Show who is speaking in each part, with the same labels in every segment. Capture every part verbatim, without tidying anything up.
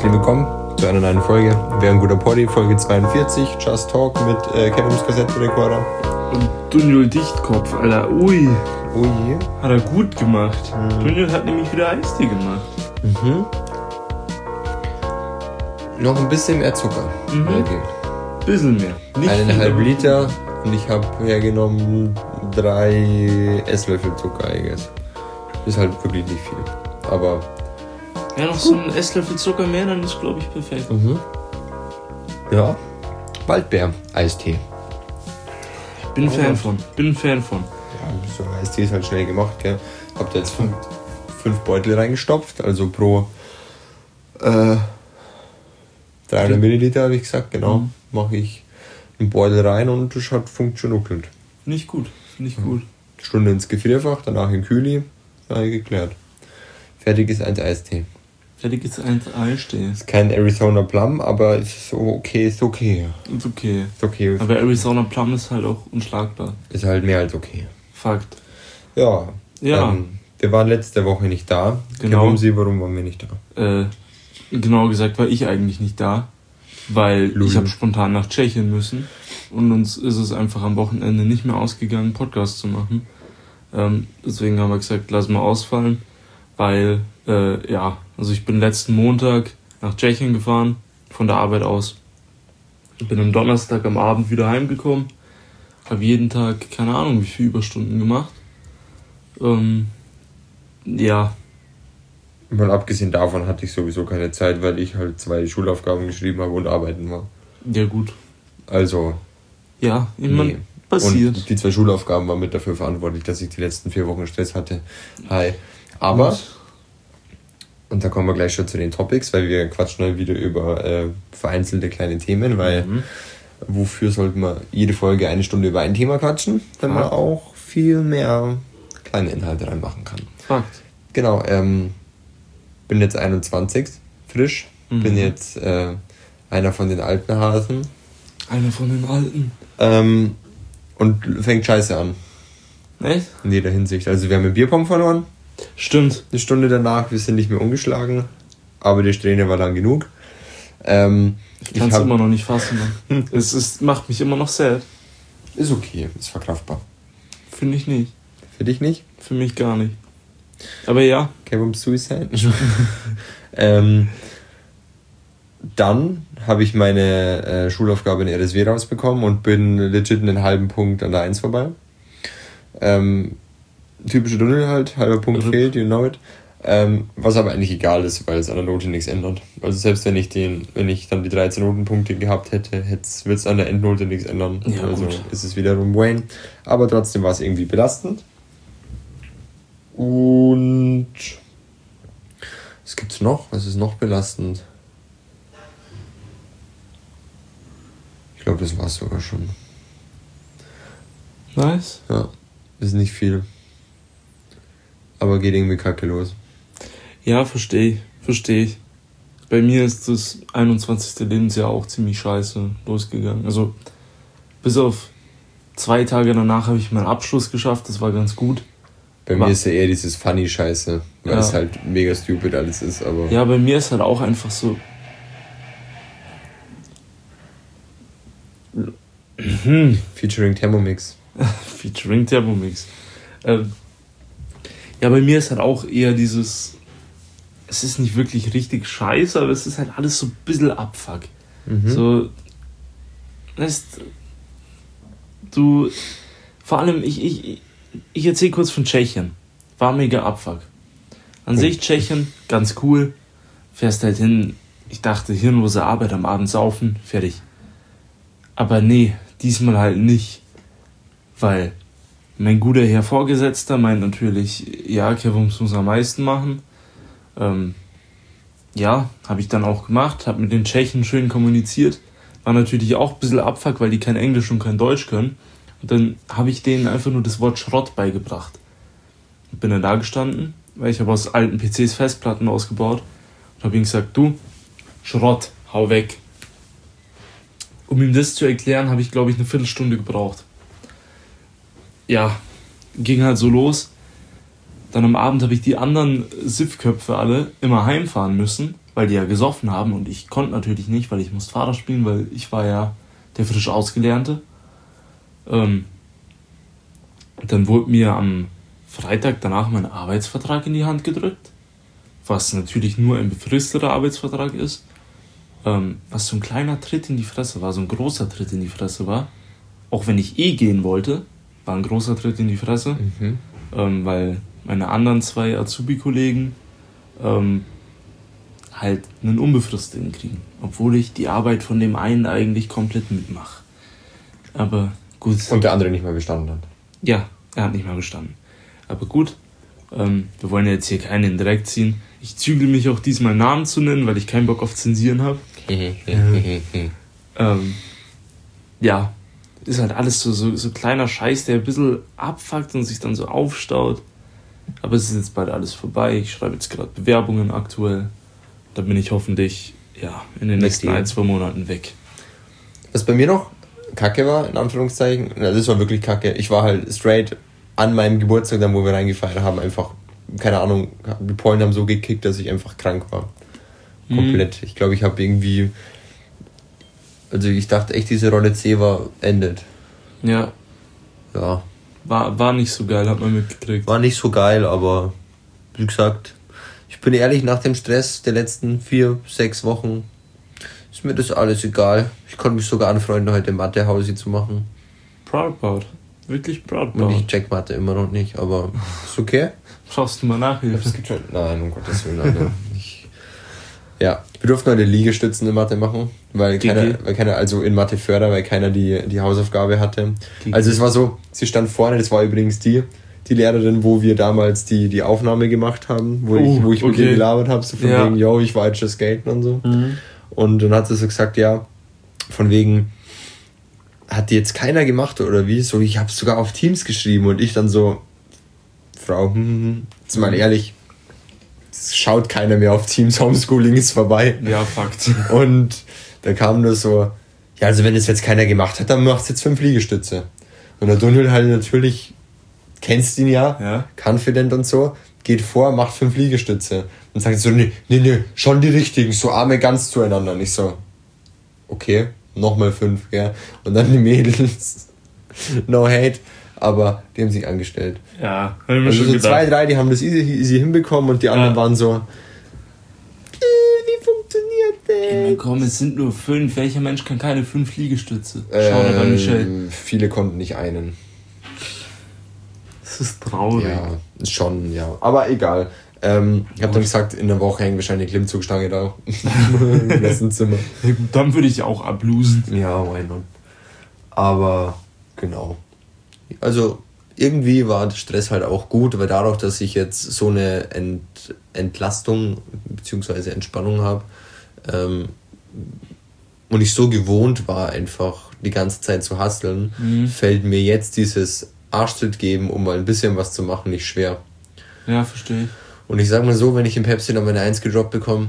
Speaker 1: Herzlich willkommen zu einer neuen Folge. Wer ein guter Poddy, Folge zweiundvierzig, Just Talk mit äh, Kevins Kassettenrekorder.
Speaker 2: Und Dunjol Dichtkopf, Alter, ui.
Speaker 1: Oh je.
Speaker 2: Hat er gut gemacht. Mhm. Dunjol hat nämlich wieder Eistee gemacht.
Speaker 1: Mhm. Noch ein bisschen mehr Zucker.
Speaker 2: Mhm.
Speaker 1: Okay.
Speaker 2: Bisschen mehr. Nicht
Speaker 1: Eineinhalb Liter und ich habe hergenommen drei Esslöffel Zucker gegessen. Ist halt wirklich nicht viel. Aber...
Speaker 2: Ja, noch so ein Esslöffel Zucker mehr, dann ist, glaube ich, perfekt.
Speaker 1: Mhm. Ja. Waldbeer-Eistee.
Speaker 2: Ich bin ein oh, Fan von. Bin ein Fan von.
Speaker 1: Ja, so ein Eistee ist halt schnell gemacht, gell. Hab da jetzt fünf, fünf Beutel reingestopft, also pro äh, dreihundert Milliliter, habe ich gesagt, genau. Mhm. Mache ich einen Beutel rein und das hat funktioniert.
Speaker 2: Nicht gut, nicht mhm. gut.
Speaker 1: Stunde ins Gefrierfach, danach in Kühli, sei geklärt. Fertig ist eins Eistee.
Speaker 2: Fertig ist eins Eistee.
Speaker 1: Ist kein Arizona Plum, aber ist so okay, ist okay.
Speaker 2: Ist okay.
Speaker 1: Ist okay.
Speaker 2: Aber Arizona Plum ist halt auch unschlagbar.
Speaker 1: Ist halt mehr als okay.
Speaker 2: Fakt.
Speaker 1: Ja.
Speaker 2: Ja.
Speaker 1: Ähm, wir waren letzte Woche nicht da.
Speaker 2: Genau.
Speaker 1: Warum Sie, warum waren wir nicht
Speaker 2: da? Äh, genau gesagt war ich eigentlich nicht da, weil Lul. ich habe spontan nach Tschechien müssen und uns ist es einfach am Wochenende nicht mehr ausgegangen, Podcast zu machen. Ähm, deswegen haben wir gesagt, lass mal ausfallen. Weil, äh, ja, also ich bin letzten Montag nach Tschechien gefahren, von der Arbeit aus. Ich bin am Donnerstag am Abend wieder heimgekommen, habe jeden Tag, keine Ahnung, wie viele Überstunden gemacht. Ähm, ja.
Speaker 1: Mal abgesehen davon hatte ich sowieso keine Zeit, weil ich halt zwei Schulaufgaben geschrieben habe und arbeiten war.
Speaker 2: Ja, gut.
Speaker 1: Also.
Speaker 2: Ja, immer nee. passiert.
Speaker 1: Und die zwei Schulaufgaben waren mit dafür verantwortlich, dass ich die letzten vier Wochen Stress hatte. Hi. Aber, und da kommen wir gleich schon zu den Topics, weil wir quatschen heute wieder über äh, vereinzelte kleine Themen, weil mhm. wofür sollte man jede Folge eine Stunde über ein Thema quatschen, wenn Fakt. man auch viel mehr kleine Inhalte reinmachen kann.
Speaker 2: Fakt.
Speaker 1: Genau, ähm, bin jetzt einundzwanzig, frisch, mhm. bin jetzt äh, einer von den alten Hasen.
Speaker 2: Einer von den Alten.
Speaker 1: Ähm, und fängt scheiße an.
Speaker 2: Echt?
Speaker 1: In jeder Hinsicht. Also wir haben den Bierpong verloren.
Speaker 2: Stimmt.
Speaker 1: Eine Stunde danach, wir sind nicht mehr umgeschlagen, aber die Strähne war lang genug. Ähm,
Speaker 2: ich kann es immer noch nicht fassen. Hm. Es ist, macht mich immer noch sad.
Speaker 1: Ist okay, ist verkraftbar.
Speaker 2: Finde ich nicht.
Speaker 1: Für dich nicht?
Speaker 2: Für mich gar nicht. Aber ja.
Speaker 1: Kevin Suicide. ähm, dann habe ich meine äh, Schulaufgabe in R S W rausbekommen und bin legit einen halben Punkt an der eins vorbei. Ähm, Typische Tunnel halt, halber Punkt mhm. fehlt, you know it. Ähm, was aber eigentlich egal ist, weil es an der Note nichts ändert. Also selbst wenn ich den, wenn ich dann die dreizehn Notenpunkte gehabt hätte, wird es an der Endnote nichts ändern.
Speaker 2: Ja,
Speaker 1: also
Speaker 2: gut.
Speaker 1: ist es wiederum Wayne. Aber trotzdem war es irgendwie belastend. Und was gibt's noch? Was ist noch belastend? Ich glaube, das war's sogar schon.
Speaker 2: Nice.
Speaker 1: Ja, ist nicht viel. Aber geht irgendwie kacke los.
Speaker 2: Ja, verstehe ich. Verstehe ich. Bei mir ist das einundzwanzigste Lebensjahr auch ziemlich scheiße losgegangen. Also bis auf zwei Tage danach habe ich meinen Abschluss geschafft. Das war ganz gut.
Speaker 1: Bei aber mir ist ja eher dieses funny Scheiße. Weil
Speaker 2: ja.
Speaker 1: es halt mega stupid alles ist. Aber
Speaker 2: ja, bei mir ist halt auch einfach so...
Speaker 1: Featuring Thermomix.
Speaker 2: Featuring Thermomix. Ähm... Ja, bei mir ist halt auch eher dieses, es ist nicht wirklich richtig scheiße, aber es ist halt alles so ein bisschen Abfuck. Mhm. So, weißt du, vor allem, ich, ich, ich erzähle kurz von Tschechien. War mega Abfuck. An oh. sich Tschechien, ganz cool. Fährst halt hin, ich dachte, hirnlose Arbeit, am Abend saufen, fertig. Aber nee, diesmal halt nicht. Weil... Mein guter Herr Vorgesetzter meint natürlich, ja, Kevin muss am meisten machen. Ähm, ja, habe ich dann auch gemacht, habe mit den Tschechen schön kommuniziert. War natürlich auch ein bisschen Abfuck, weil die kein Englisch und kein Deutsch können. Und dann habe ich denen einfach nur das Wort Schrott beigebracht. Und bin dann da gestanden, weil ich habe aus alten P Cs Festplatten ausgebaut. Und habe ihm gesagt, du, Schrott, hau weg. Um ihm das zu erklären, habe ich, glaube ich, eine Viertelstunde gebraucht. Ja, ging halt so los. Dann am Abend habe ich die anderen Siffköpfe alle immer heimfahren müssen. weil die ja gesoffen haben und ich konnte natürlich nicht, weil ich musste Fahrrad spielen, weil ich war ja der frisch Ausgelernte. Ähm, dann wurde mir am Freitag danach mein Arbeitsvertrag in die Hand gedrückt, was natürlich nur ein befristeter Arbeitsvertrag ist, ähm, was so ein kleiner Tritt in die Fresse war, so ein großer Tritt in die Fresse war. Auch wenn ich eh gehen wollte, war ein großer Tritt in die Fresse,
Speaker 1: Mhm.
Speaker 2: ähm, weil meine anderen zwei Azubi-Kollegen ähm, halt einen Unbefristeten kriegen, obwohl ich die Arbeit von dem einen eigentlich komplett mitmache. Aber gut.
Speaker 1: Und der andere nicht mehr bestanden hat.
Speaker 2: Ja, er hat nicht mehr bestanden. Aber gut, ähm, wir wollen ja jetzt hier keinen direkt ziehen. Ich zügel mich auch diesmal Namen zu nennen, weil ich keinen Bock auf Zensieren habe. ähm, ja, ist halt alles so, so, so kleiner Scheiß, der ein bisschen abfuckt und sich dann so aufstaut. Aber es ist jetzt bald alles vorbei. Ich schreibe jetzt gerade Bewerbungen aktuell. Da bin ich hoffentlich ja, in den nächsten ein, zwei Monaten weg.
Speaker 1: Was bei mir noch Kacke war, in Anführungszeichen, also das war wirklich Kacke. Ich war halt straight an meinem Geburtstag, dann wo wir reingefeiert haben, einfach, keine Ahnung, die Pollen haben so gekickt, dass ich einfach krank war. Komplett. Mhm. Ich glaube, ich habe irgendwie, also ich dachte echt, diese Rolle C war endet.
Speaker 2: Ja.
Speaker 1: Ja.
Speaker 2: War, war nicht so geil, hat man mitgekriegt.
Speaker 1: War nicht so geil, aber wie gesagt, ich bin ehrlich, nach dem Stress der letzten vier, sechs Wochen ist mir das alles egal. Ich konnte mich sogar anfreunden, heute Mathe-Hausi zu machen.
Speaker 2: Proud about. Wirklich proud about.
Speaker 1: Und ich check Mathe immer noch nicht, aber ist okay.
Speaker 2: Schaust du mal Nachhilfe?
Speaker 1: Nein, um Gottes Willen, Alter. Ich, ja, wir durften heute Liegestützen in Mathe machen, weil keiner, weil keiner, also in Mathe Förder, weil keiner die, die Hausaufgabe hatte. Gigi. Also es war so, sie stand vorne, das war übrigens die, die Lehrerin, wo wir damals die, die Aufnahme gemacht haben, wo oh, ich, wo ich okay. mit ihr gelabert habe, so von ja. wegen, yo, ich war jetzt schon skaten und so. Mhm. Und dann hat sie so gesagt, ja, von wegen, hat die jetzt keiner gemacht oder wie? So, ich habe sogar auf Teams geschrieben und ich dann so, Frau, hm, hm, jetzt mal ehrlich, es schaut keiner mehr auf Teams, Homeschooling ist vorbei.
Speaker 2: Ja, Fakt.
Speaker 1: Und da kam nur so, ja, also wenn es jetzt keiner gemacht hat, dann macht's jetzt fünf Liegestütze. Und der Dunhill halt natürlich, kennst ihn ja,
Speaker 2: ja,
Speaker 1: confident und so, geht vor, macht fünf Liegestütze. Und sagt so, nee, nee, nee, schon die richtigen, so Arme ganz zueinander. Und ich so, okay, nochmal fünf, ja. Und dann die Mädels, no hate, aber die haben sich angestellt.
Speaker 2: Ja,
Speaker 1: hab ich mir also schon so gedacht. Zwei, drei, die haben das easy, easy hinbekommen und die anderen ja. waren so, äh, wie funktioniert das?
Speaker 2: Ey, komm, es sind nur fünf. Welcher Mensch kann keine fünf Liegestütze? Schau dir ähm, Michelle.
Speaker 1: Viele konnten nicht einen.
Speaker 2: Das ist traurig.
Speaker 1: Ja, schon, ja. Aber egal. Ähm, ich habe dann gesagt, in der Woche hängt wahrscheinlich eine Klimmzugstange da im Klassenzimmer.
Speaker 2: Ja, gut, dann würde ich auch ablosen.
Speaker 1: Ja, why not? Aber genau. Also irgendwie war der Stress halt auch gut, weil dadurch, dass ich jetzt so eine Ent- Entlastung bzw. Entspannung habe ähm, und ich so gewohnt war, einfach die ganze Zeit zu hustlen, mhm. fällt mir jetzt dieses Arschtritt geben, um mal ein bisschen was zu machen, nicht schwer.
Speaker 2: Ja, verstehe ich.
Speaker 1: Und ich sag mal so, wenn ich im Pepsi noch meine eins gedroppt bekomme,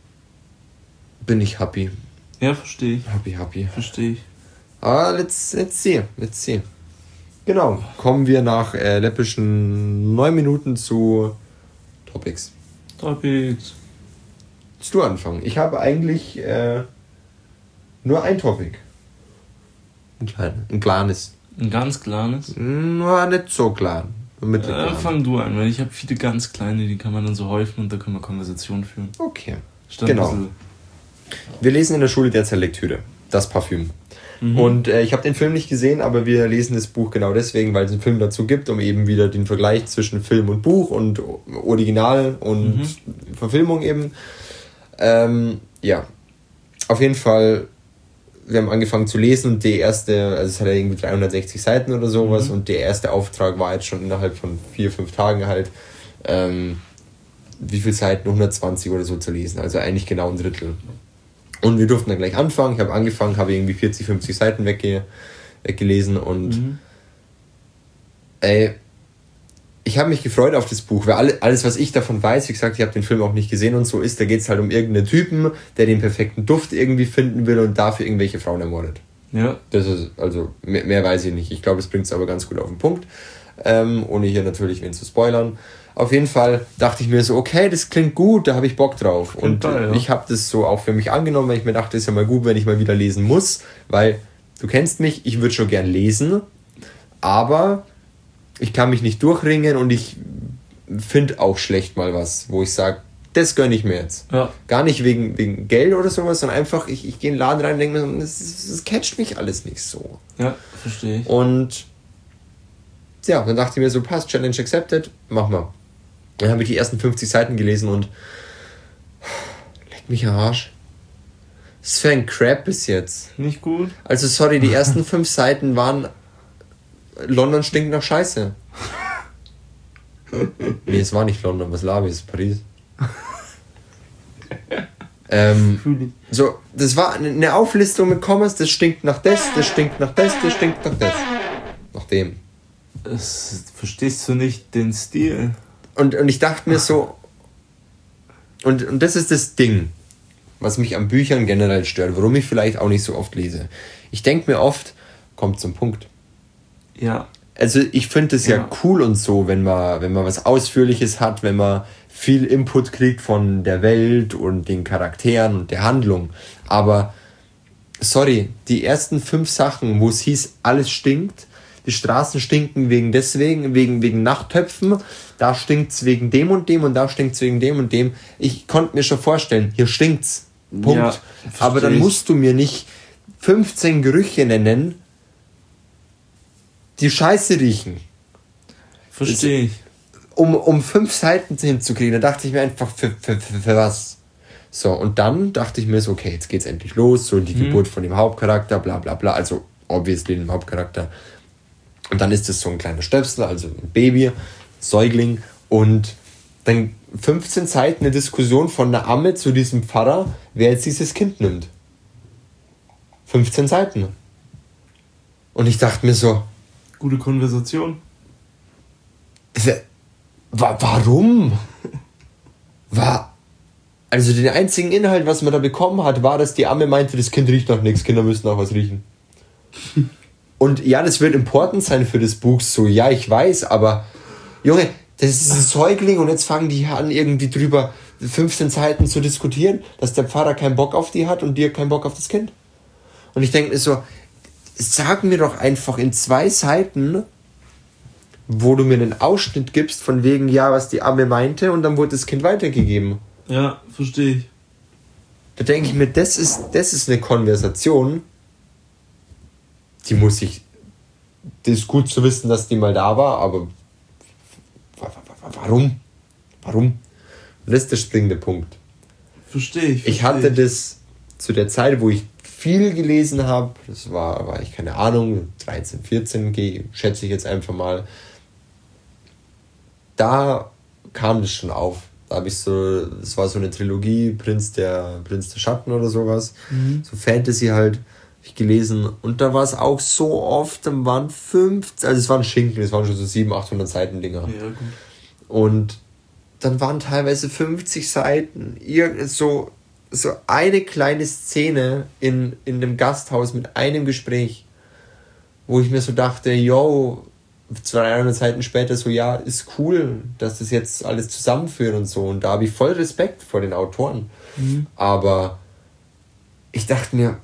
Speaker 1: bin ich happy.
Speaker 2: Ja, verstehe ich.
Speaker 1: Happy, happy.
Speaker 2: Verstehe ich.
Speaker 1: Ah, let's, let's see, let's see. Genau, kommen wir nach äh, läppischen neun Minuten zu Topics.
Speaker 2: Topics.
Speaker 1: Willst du anfangen? Ich habe eigentlich äh, nur ein Topic. Ein kleines. Ein kleines.
Speaker 2: Ein ganz kleines?
Speaker 1: Na, nicht so klein.
Speaker 2: Äh, fang du an, weil ich habe viele ganz kleine, die kann man dann so häufen und da können wir Konversation führen.
Speaker 1: Okay. Statt genau. Wir lesen in der Schule derzeit Lektüre. Das Parfüm. Mhm. Und äh, ich habe den Film nicht gesehen, aber wir lesen das Buch genau deswegen, weil es einen Film dazu gibt, um eben wieder den Vergleich zwischen Film und Buch und Original und mhm. Verfilmung eben. Ähm, ja. Auf jeden Fall, wir haben angefangen zu lesen und die erste, also es hat ja irgendwie dreihundertsechzig Seiten oder sowas mhm. und der erste Auftrag war jetzt schon innerhalb von vier, fünf Tagen halt, ähm, wie viele Seiten? hundertzwanzig oder so zu lesen, also eigentlich genau ein Drittel. Und wir durften dann gleich anfangen, ich habe angefangen, habe irgendwie vierzig, fünfzig Seiten wegge- weggelesen und mhm. ey, ich habe mich gefreut auf das Buch, weil alle, alles, was ich davon weiß, wie gesagt, ich habe den Film auch nicht gesehen und so ist, da geht es halt um irgendeinen Typen, der den perfekten Duft irgendwie finden will und dafür irgendwelche Frauen ermordet.
Speaker 2: Ja.
Speaker 1: Das ist, also, mehr, mehr weiß ich nicht. Ich glaube, es bringt es aber ganz gut auf den Punkt, ähm, ohne hier natürlich wen zu spoilern. Auf jeden Fall dachte ich mir so, okay, das klingt gut, da habe ich Bock drauf. Und
Speaker 2: toll, ja.
Speaker 1: ich habe das so auch für mich angenommen, weil ich mir dachte, ist ja mal gut, wenn ich mal wieder lesen muss, weil du kennst mich, ich würde schon gern lesen, aber ich kann mich nicht durchringen und ich finde auch schlecht mal was, wo ich sage, das gönne ich mir jetzt.
Speaker 2: Ja.
Speaker 1: Gar nicht wegen, wegen Geld oder sowas, sondern einfach, ich, ich gehe in den Laden rein und denke mir, das, das catcht mich alles nicht so.
Speaker 2: Ja, verstehe ich.
Speaker 1: Und ja, dann dachte ich mir so, passt, Challenge accepted, mach mal. Dann habe ich die ersten fünfzig Seiten gelesen und leck mich am Arsch. Was ist für ein Crap bis jetzt.
Speaker 2: Nicht gut?
Speaker 1: Also sorry, die ersten fünf Seiten waren London stinkt nach Scheiße. Nee, es war nicht London, was laber ich, es ist Paris. ähm, so, das war eine Auflistung mit Kommas, das stinkt nach das, das stinkt nach das, das stinkt nach das. Nach dem.
Speaker 2: Das, verstehst du nicht den Stil?
Speaker 1: Und, und ich dachte mir so, und, und das ist das Ding, was mich an Büchern generell stört, warum ich vielleicht auch nicht so oft lese. Ich denke mir oft, kommt zum Punkt.
Speaker 2: Ja.
Speaker 1: Also ich finde es ja. ja cool und so, wenn man, wenn man was Ausführliches hat, wenn man viel Input kriegt von der Welt und den Charakteren und der Handlung. Aber, sorry, die ersten fünf Sachen, wo es hieß, alles stinkt, die Straßen stinken wegen deswegen, wegen, wegen Nachttöpfen, da stinkt's wegen dem und dem und da stinkt's wegen dem und dem. Ich konnte mir schon vorstellen, hier stinkt's. Punkt. Ja, aber dann musst du mir nicht fünfzehn Gerüche nennen, die scheiße riechen.
Speaker 2: Verstehe ich.
Speaker 1: Um, um fünf Seiten hinzukriegen, da dachte ich mir einfach, für, für, für, für was? So, und dann dachte ich mir so, okay, jetzt geht's endlich los, so die mhm. Geburt von dem Hauptcharakter, bla bla bla, also obviously dem Hauptcharakter. Und dann ist es so ein kleiner Stöpsel, also ein Baby, Säugling, und dann fünfzehn Seiten eine Diskussion von einer Amme zu diesem Pfarrer, wer jetzt dieses Kind nimmt. fünfzehn Seiten. Und ich dachte mir so,
Speaker 2: gute Konversation.
Speaker 1: Warum? War, also den einzigen Inhalt, was man da bekommen hat, war, dass die Amme meinte, das Kind riecht nach nichts, Kinder müssen nach was riechen. Und ja, das wird important sein für das Buch, so, ja, ich weiß, aber Junge, das ist ein Säugling und jetzt fangen die an, irgendwie drüber fünfzehn Seiten zu diskutieren, dass der Pfarrer keinen Bock auf die hat und dir keinen Bock auf das Kind. Und ich denke mir so, sag mir doch einfach in zwei Seiten, wo du mir einen Ausschnitt gibst, von wegen, ja, was die Amme meinte, und dann wurde das Kind weitergegeben.
Speaker 2: Ja, verstehe ich.
Speaker 1: Da denke ich mir, das ist, das ist eine Konversation, die muss ich, das ist gut zu wissen, dass die mal da war, aber warum? Warum? Und das ist der springende Punkt.
Speaker 2: Verstehe ich. Versteh
Speaker 1: ich hatte das zu der Zeit, wo ich viel gelesen habe, das war, war ich keine Ahnung, dreizehn, vierzehn, schätze ich jetzt einfach mal, da kam das schon auf. Da habe ich so, das war so eine Trilogie, Prinz der, Prinz der Schatten oder sowas, mhm. so Fantasy halt, ich gelesen, und da war es auch so oft, dann waren fünf, also es waren Schinken, es waren schon so siebenhundert, achthundert Seiten Dinger.
Speaker 2: Ja, gut.
Speaker 1: Und dann waren teilweise fünfzig Seiten, irgend so, so eine kleine Szene in, in einem Gasthaus mit einem Gespräch, wo ich mir so dachte, yo, zweihundert Seiten später so, ja, ist cool, dass das jetzt alles zusammenführt und so, und da habe ich voll Respekt vor den Autoren. Mhm. Aber ich dachte mir,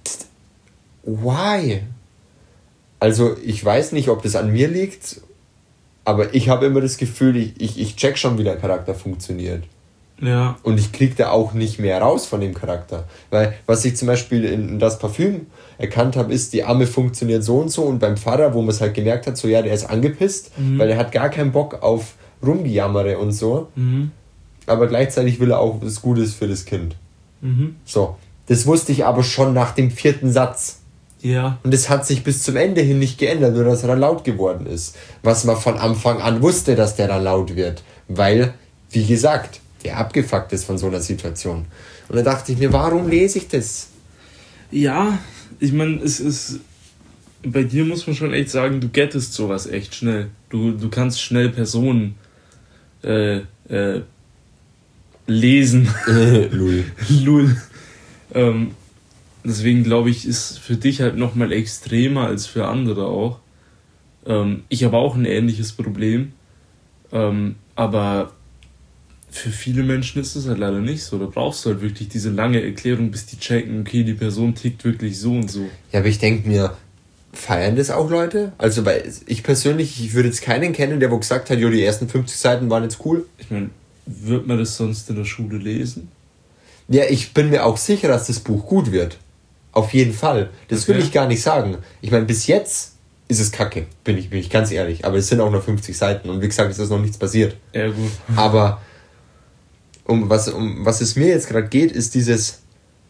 Speaker 1: why? Also ich weiß nicht, ob das an mir liegt, aber ich habe immer das Gefühl, ich, ich, ich check schon, wie der Charakter funktioniert.
Speaker 2: Ja.
Speaker 1: Und ich krieg da auch nicht mehr raus von dem Charakter. Weil, was ich zum Beispiel in das Parfüm erkannt habe, ist, die Amme funktioniert so und so, und beim Pfarrer, wo man es halt gemerkt hat, so, ja, der ist angepisst, mhm. weil er hat gar keinen Bock auf Rumgejammere und so. Mhm. Aber gleichzeitig will er auch das Gutes für das Kind. Mhm. So. Das wusste ich aber schon nach dem vierten Satz.
Speaker 2: Ja.
Speaker 1: Und es hat sich bis zum Ende hin nicht geändert, nur dass er dann laut geworden ist. Was man von Anfang an wusste, dass der dann laut wird. Weil, wie gesagt, der abgefuckt ist von so einer Situation. Und da dachte ich mir, warum lese ich das?
Speaker 2: Ja, ich meine, es ist, bei dir muss man schon echt sagen, du gettest sowas echt schnell. Du, du kannst schnell Personen äh, äh, lesen.
Speaker 1: Lul.
Speaker 2: Lul. Ähm, deswegen glaube ich, ist für dich halt nochmal extremer als für andere auch. Ähm, ich habe auch ein ähnliches Problem. Ähm, Aber für viele Menschen ist es halt leider nicht so. Da brauchst du halt wirklich diese lange Erklärung, bis die checken, okay, die Person tickt wirklich so und so.
Speaker 1: Ja, aber ich denke mir, feiern das auch Leute? Also, weil ich persönlich, ich würde jetzt keinen kennen, der wo gesagt hat, jo, die ersten fünfzig Seiten waren jetzt cool.
Speaker 2: Ich meine, wird man das sonst in der Schule lesen?
Speaker 1: Ja, ich bin mir auch sicher, dass das Buch gut wird. Auf jeden Fall. Das okay. will ich gar nicht sagen. Ich meine, bis jetzt ist es kacke, bin ich, bin ich ganz ehrlich. Aber es sind auch nur fünfzig Seiten und wie gesagt, es ist noch nichts passiert.
Speaker 2: Ja, gut.
Speaker 1: Aber um was, um was es mir jetzt gerade geht, ist dieses...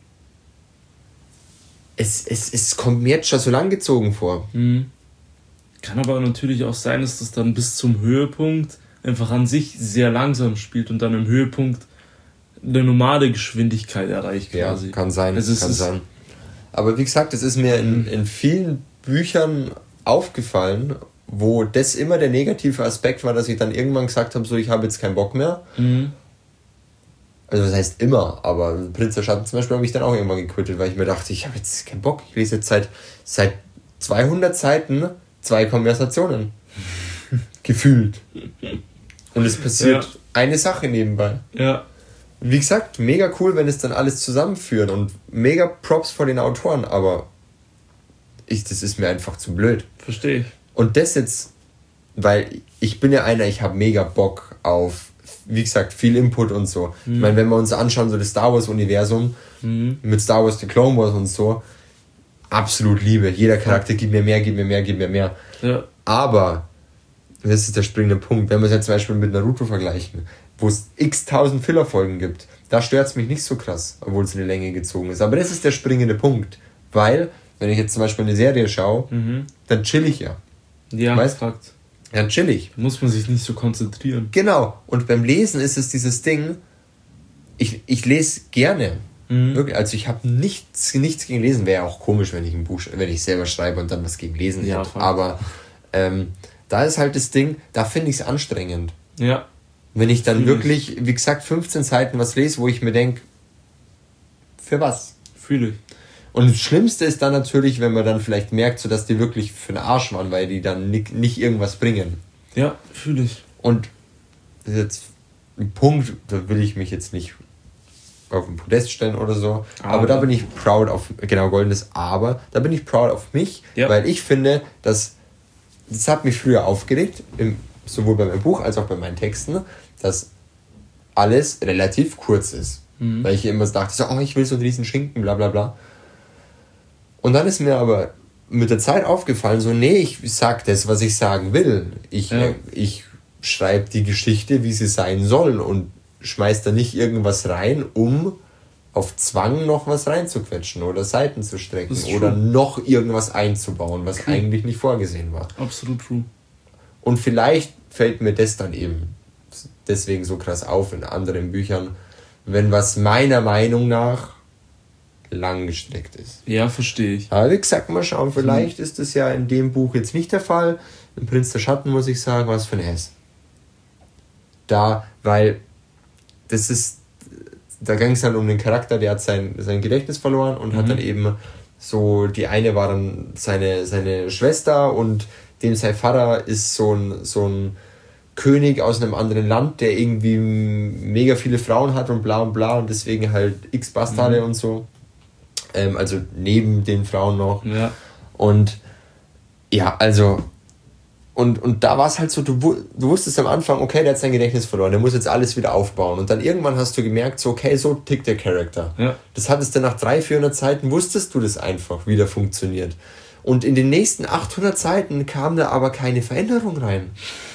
Speaker 1: Es, es, es kommt mir jetzt schon so langgezogen vor.
Speaker 2: Mhm. Kann aber natürlich auch sein, dass das dann bis zum Höhepunkt einfach an sich sehr langsam spielt und dann im Höhepunkt eine normale Geschwindigkeit erreicht quasi.
Speaker 1: Ja, kann sein,
Speaker 2: also es
Speaker 1: kann
Speaker 2: ist
Speaker 1: sein. Aber wie gesagt, es ist mir in, in vielen Büchern aufgefallen, wo das immer der negative Aspekt war, dass ich dann irgendwann gesagt habe, so, ich habe jetzt keinen Bock mehr.
Speaker 2: Mhm.
Speaker 1: Also das heißt immer, aber Prinz der Schatten zum Beispiel habe ich dann auch irgendwann gequittet, weil ich mir dachte, ich habe jetzt keinen Bock. Ich lese jetzt seit, seit zweihundert Seiten zwei Konversationen. Gefühlt. Und es passiert ja. eine Sache nebenbei.
Speaker 2: Ja.
Speaker 1: Und wie gesagt, mega cool, wenn es dann alles zusammenführt und mega Props vor den Autoren, aber ich, das ist mir einfach zu blöd.
Speaker 2: Verstehe ich.
Speaker 1: Und das jetzt, weil ich bin ja einer, ich habe mega Bock auf, wie gesagt, viel Input und so. Mhm. Ich meine, wenn wir uns anschauen, so das Star Wars-Universum mhm. mit Star Wars, The Clone Wars und so, absolut Liebe. Jeder Charakter gibt mir mehr, gibt mir mehr, gibt mir mehr.
Speaker 2: Ja.
Speaker 1: Aber, das ist der springende Punkt, wenn wir es jetzt zum Beispiel mit Naruto vergleichen, wo es x tausend Filler-Folgen gibt, da stört es mich nicht so krass, obwohl es in die Länge gezogen ist. Aber das ist der springende Punkt, weil, wenn ich jetzt zum Beispiel eine Serie schaue, mhm. dann chill ich ja.
Speaker 2: Ja,
Speaker 1: weißt?
Speaker 2: Fakt.
Speaker 1: Ja, chillig.
Speaker 2: Da muss man sich nicht so konzentrieren.
Speaker 1: Genau. Und beim Lesen ist es dieses Ding, ich, ich lese gerne. Mhm. Wirklich. Also ich habe nichts, nichts gegen Lesen. Wäre ja auch komisch, wenn ich ein Buch, wenn ich selber schreibe und dann was gegen Lesen
Speaker 2: ja,
Speaker 1: hätte. Aber ähm, da ist halt das Ding, da finde ich es anstrengend.
Speaker 2: Ja.
Speaker 1: Wenn ich dann Fühl wirklich, ich. wie gesagt, fünfzehn Seiten was lese, wo ich mir denke, für was?
Speaker 2: Fühle ich.
Speaker 1: Und das Schlimmste ist dann natürlich, wenn man dann vielleicht merkt, so dass die wirklich für den Arsch waren, weil die dann nicht, nicht irgendwas bringen.
Speaker 2: Ja, fühle ich.
Speaker 1: Und das ist jetzt ein Punkt, da will ich mich jetzt nicht auf den Podest stellen oder so. Aber, aber da bin ich proud auf, genau, goldenes Aber, da bin ich proud auf mich, ja. Weil ich finde, dass, das hat mich früher aufgeregt, im, sowohl bei meinem Buch als auch bei meinen Texten, dass alles relativ kurz ist. Mhm. Weil ich immer dachte, so, oh, ich will so einen riesen Schinken, bla bla bla. Und dann ist mir aber mit der Zeit aufgefallen, so, nee, ich sag das, was ich sagen will. Ich, ja. ich schreibe die Geschichte, wie sie sein soll und schmeiß da nicht irgendwas rein, um auf Zwang noch was reinzuquetschen oder Seiten zu strecken oder noch irgendwas einzubauen, was true. Eigentlich nicht vorgesehen war.
Speaker 2: Absolut true.
Speaker 1: Und vielleicht fällt mir das dann eben deswegen so krass auf in anderen Büchern, wenn was meiner Meinung nach lang gestreckt ist.
Speaker 2: Ja, verstehe ich.
Speaker 1: Aber wie gesagt, mal schauen, vielleicht mhm. ist das ja in dem Buch jetzt nicht der Fall. Im Prinz der Schatten muss ich sagen, was für ein S. Da, weil das ist, da ging es halt um den Charakter, der hat sein, sein Gedächtnis verloren und mhm. hat dann eben so, die eine war dann seine, seine Schwester und dem sein Vater ist so ein, so ein König aus einem anderen Land, der irgendwie mega viele Frauen hat und bla und bla und deswegen halt x Bastarde mhm. und so. Ähm, also neben den Frauen noch.
Speaker 2: Ja.
Speaker 1: Und ja, also und, und da war es halt so, du, du wusstest am Anfang, okay, der hat sein Gedächtnis verloren, der muss jetzt alles wieder aufbauen. Und dann irgendwann hast du gemerkt, so, okay, so tickt der Charakter.
Speaker 2: Ja.
Speaker 1: Das hattest du nach dreihundert, vierhundert Seiten, wusstest du das einfach, wie der funktioniert. Und in den nächsten achthundert Seiten kam da aber keine Veränderung rein.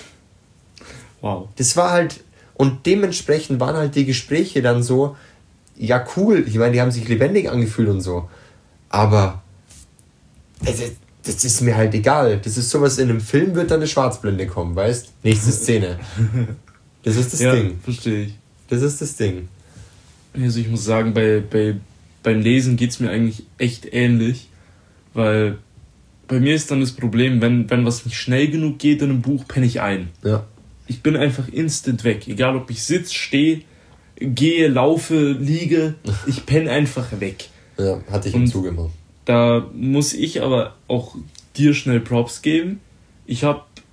Speaker 2: Wow. Das
Speaker 1: war halt, und dementsprechend waren halt die Gespräche dann so, ja cool, ich meine, die haben sich lebendig angefühlt und so, aber das, das ist mir halt egal. Das ist sowas, in einem Film wird dann eine Schwarzblende kommen, weißt? Nächste Szene. Das ist das
Speaker 2: ja,
Speaker 1: Ding.
Speaker 2: Verstehe ich.
Speaker 1: Das ist das Ding.
Speaker 2: Also ich muss sagen, bei, bei, beim Lesen geht es mir eigentlich echt ähnlich, weil bei mir ist dann das Problem, wenn, wenn was nicht schnell genug geht in einem Buch, penne ich ein.
Speaker 1: Ja.
Speaker 2: Ich bin einfach instant weg. Egal, ob ich sitze, stehe, gehe, laufe, liege, ich penne einfach weg.
Speaker 1: Ja, hatte ich im Zug immer.
Speaker 2: Da muss ich aber auch dir schnell Props geben. Ich habe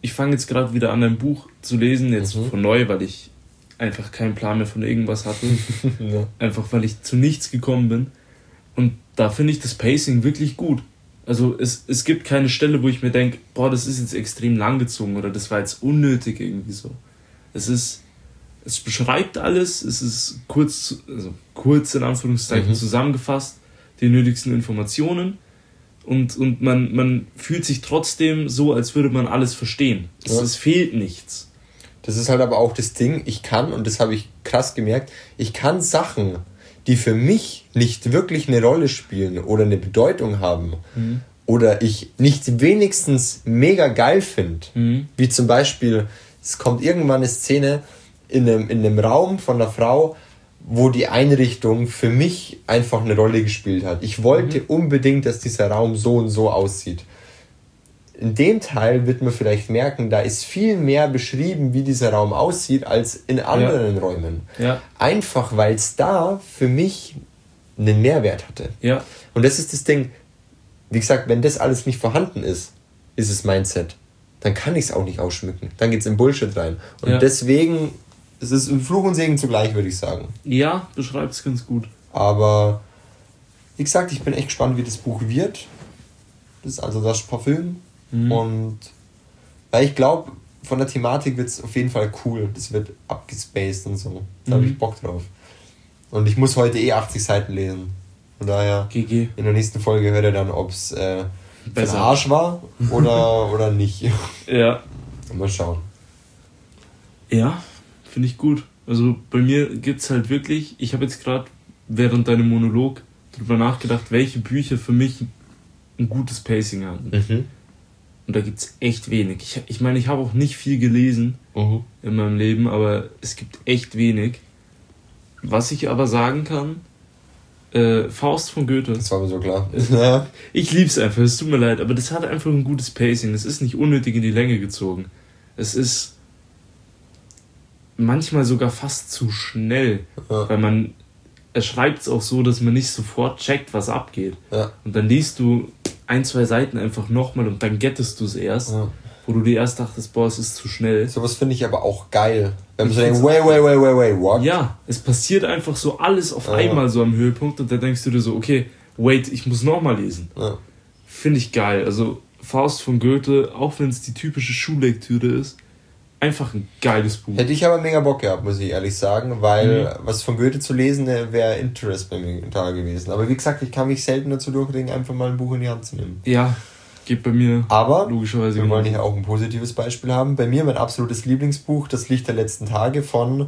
Speaker 2: ich fange jetzt gerade wieder an, ein Buch zu lesen, jetzt mhm. von neu, weil ich einfach keinen Plan mehr von irgendwas hatte. ja. Einfach weil ich zu nichts gekommen bin. Und da finde ich das Pacing wirklich gut. Also es, es gibt keine Stelle, wo ich mir denke, boah, das ist jetzt extrem langgezogen oder das war jetzt unnötig irgendwie so. Es ist, es beschreibt alles, es ist kurz, also kurz in Anführungszeichen mhm. zusammengefasst, die nötigsten Informationen und, und man, man fühlt sich trotzdem so, als würde man alles verstehen. Es, ja. es fehlt nichts.
Speaker 1: Das ist halt aber auch das Ding, ich kann, und das habe ich krass gemerkt, ich kann Sachen, die für mich nicht wirklich eine Rolle spielen oder eine Bedeutung haben mhm. oder ich nicht wenigstens mega geil finde, mhm. wie zum Beispiel, es kommt irgendwann eine Szene in einem, in einem Raum von einer Frau, wo die Einrichtung für mich einfach eine Rolle gespielt hat. Ich wollte mhm. unbedingt, dass dieser Raum so und so aussieht. In dem Teil wird man vielleicht merken, da ist viel mehr beschrieben, wie dieser Raum aussieht, als in anderen ja. Räumen. Ja. Einfach, weil es da für mich einen Mehrwert hatte. Ja. Und das ist das Ding, wie gesagt, wenn das alles nicht vorhanden ist, ist es Mindset, dann kann ich es auch nicht ausschmücken. Dann geht es in Bullshit rein. Und ja. deswegen, es ist ein Fluch und Segen zugleich, würde ich sagen.
Speaker 2: Ja, beschreibt es ganz gut.
Speaker 1: Aber, wie gesagt, ich bin echt gespannt, wie das Buch wird. Das ist also das Parfüm. Mhm. Und weil ich glaube, von der Thematik wird es auf jeden Fall cool. Das wird abgespaced und so. Da mhm. habe ich Bock drauf. Und ich muss heute eh achtzig Seiten lesen. Von daher, G G. In der nächsten Folge hört ihr dann, ob es äh, ein Arsch war oder, oder nicht. Ja. Mal schauen.
Speaker 2: Ja, finde ich gut. Also bei mir gibt es halt wirklich, ich habe jetzt gerade während deinem Monolog darüber nachgedacht, welche Bücher für mich ein gutes Pacing hatten. Mhm. Und da gibt es echt wenig. Ich, ich meine, ich habe auch nicht viel gelesen uh-huh. in meinem Leben, aber es gibt echt wenig. Was ich aber sagen kann, äh, Faust von Goethe.
Speaker 1: Das war mir so klar.
Speaker 2: Ja. Ich lieb's einfach, es tut mir leid, aber das hat einfach ein gutes Pacing. Es ist nicht unnötig in die Länge gezogen. Es ist manchmal sogar fast zu schnell, ja. weil man, er schreibt es auch so, dass man nicht sofort checkt, was abgeht. Ja. Und dann liest du ein, zwei Seiten einfach nochmal und dann gettest du es erst, ja. wo du dir erst dachtest, boah, es ist zu schnell.
Speaker 1: Sowas finde ich aber auch geil. Wenn man so denkt, wait, wait, wait, wait, wait, what?
Speaker 2: Ja, es passiert einfach so alles auf ja. einmal so am Höhepunkt und dann denkst du dir so, okay, wait, ich muss nochmal lesen. Ja. Finde ich geil. Also Faust von Goethe, auch wenn es die typische Schullektüre ist, einfach ein geiles Buch.
Speaker 1: Hätte ich aber mega Bock gehabt, muss ich ehrlich sagen, weil mhm. was von Goethe zu lesen, wäre Interest bei mir da gewesen. Aber wie gesagt, ich kann mich selten dazu durchringen, einfach mal ein Buch in die Hand zu nehmen.
Speaker 2: Ja, geht bei mir
Speaker 1: aber logischerweise. Wir wollen hier auch ein positives Beispiel haben. Bei mir mein absolutes Lieblingsbuch, Das Licht der letzten Tage von...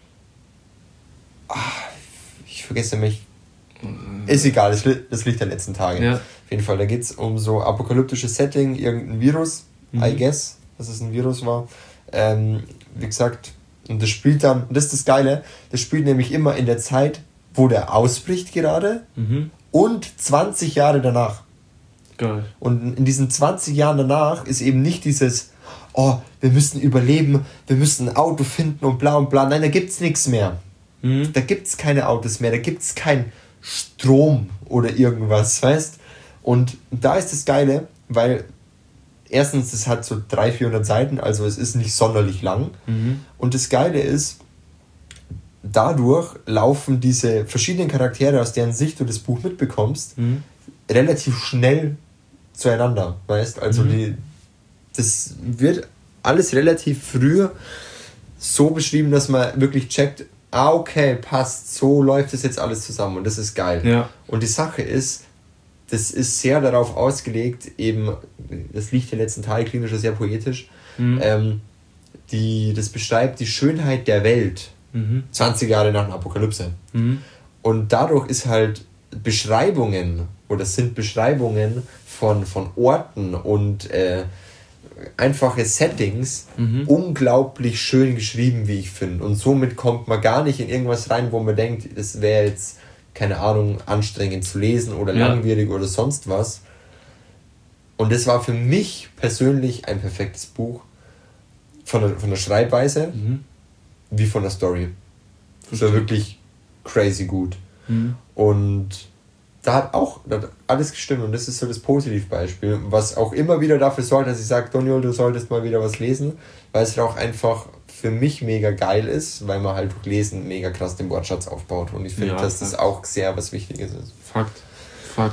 Speaker 1: Ach, ich vergesse mich. Ist egal, Das Licht der letzten Tage. Ja. Auf jeden Fall, da geht es um so apokalyptisches Setting, irgendein Virus, mhm. I guess, dass es ein Virus war. Ähm, wie gesagt, und das spielt dann, und das ist das Geile, das spielt nämlich immer in der Zeit, wo der ausbricht gerade mhm. und zwanzig Jahre danach. Geil. Und in diesen zwanzig Jahren danach ist eben nicht dieses, oh, wir müssen überleben, wir müssen ein Auto finden und bla und bla. Nein, da gibt's nichts mehr. Mhm. Da gibt's keine Autos mehr, da gibt's keinen Strom oder irgendwas, weißt? Und da ist das Geile, weil erstens, es hat so dreihundert, vierhundert Seiten, also es ist nicht sonderlich lang. Mhm. Und das Geile ist, dadurch laufen diese verschiedenen Charaktere, aus deren Sicht du das Buch mitbekommst, mhm. relativ schnell zueinander, weißt? Also mhm. die, das wird alles relativ früh so beschrieben, dass man wirklich checkt, ah, okay, passt, so läuft das jetzt alles zusammen und das ist geil. Ja. Und die Sache ist, das ist sehr darauf ausgelegt, eben, das Licht der letzten Tage, klingt schon sehr poetisch, mhm. ähm, die, das beschreibt die Schönheit der Welt, mhm. zwanzig Jahre nach der Apokalypse. Mhm. Und dadurch ist halt Beschreibungen, oder sind Beschreibungen von, von Orten und äh, einfache Settings mhm. unglaublich schön geschrieben, wie ich finde. Und somit kommt man gar nicht in irgendwas rein, wo man denkt, das wäre jetzt, keine Ahnung, anstrengend zu lesen oder ja. langwierig oder sonst was. Und das war für mich persönlich ein perfektes Buch. Von der, von der Schreibweise mhm. wie von der Story. Das war wirklich crazy gut. Mhm. Und da hat auch da hat alles gestimmt und das ist so das Positivbeispiel, was auch immer wieder dafür sorgt, dass ich sage, Doniol, du solltest mal wieder was lesen, weil es auch einfach für mich mega geil ist, weil man halt durch Lesen mega krass den Wortschatz aufbaut und ich finde, ja, dass das auch sehr was Wichtiges ist.
Speaker 2: Fakt, Fakt.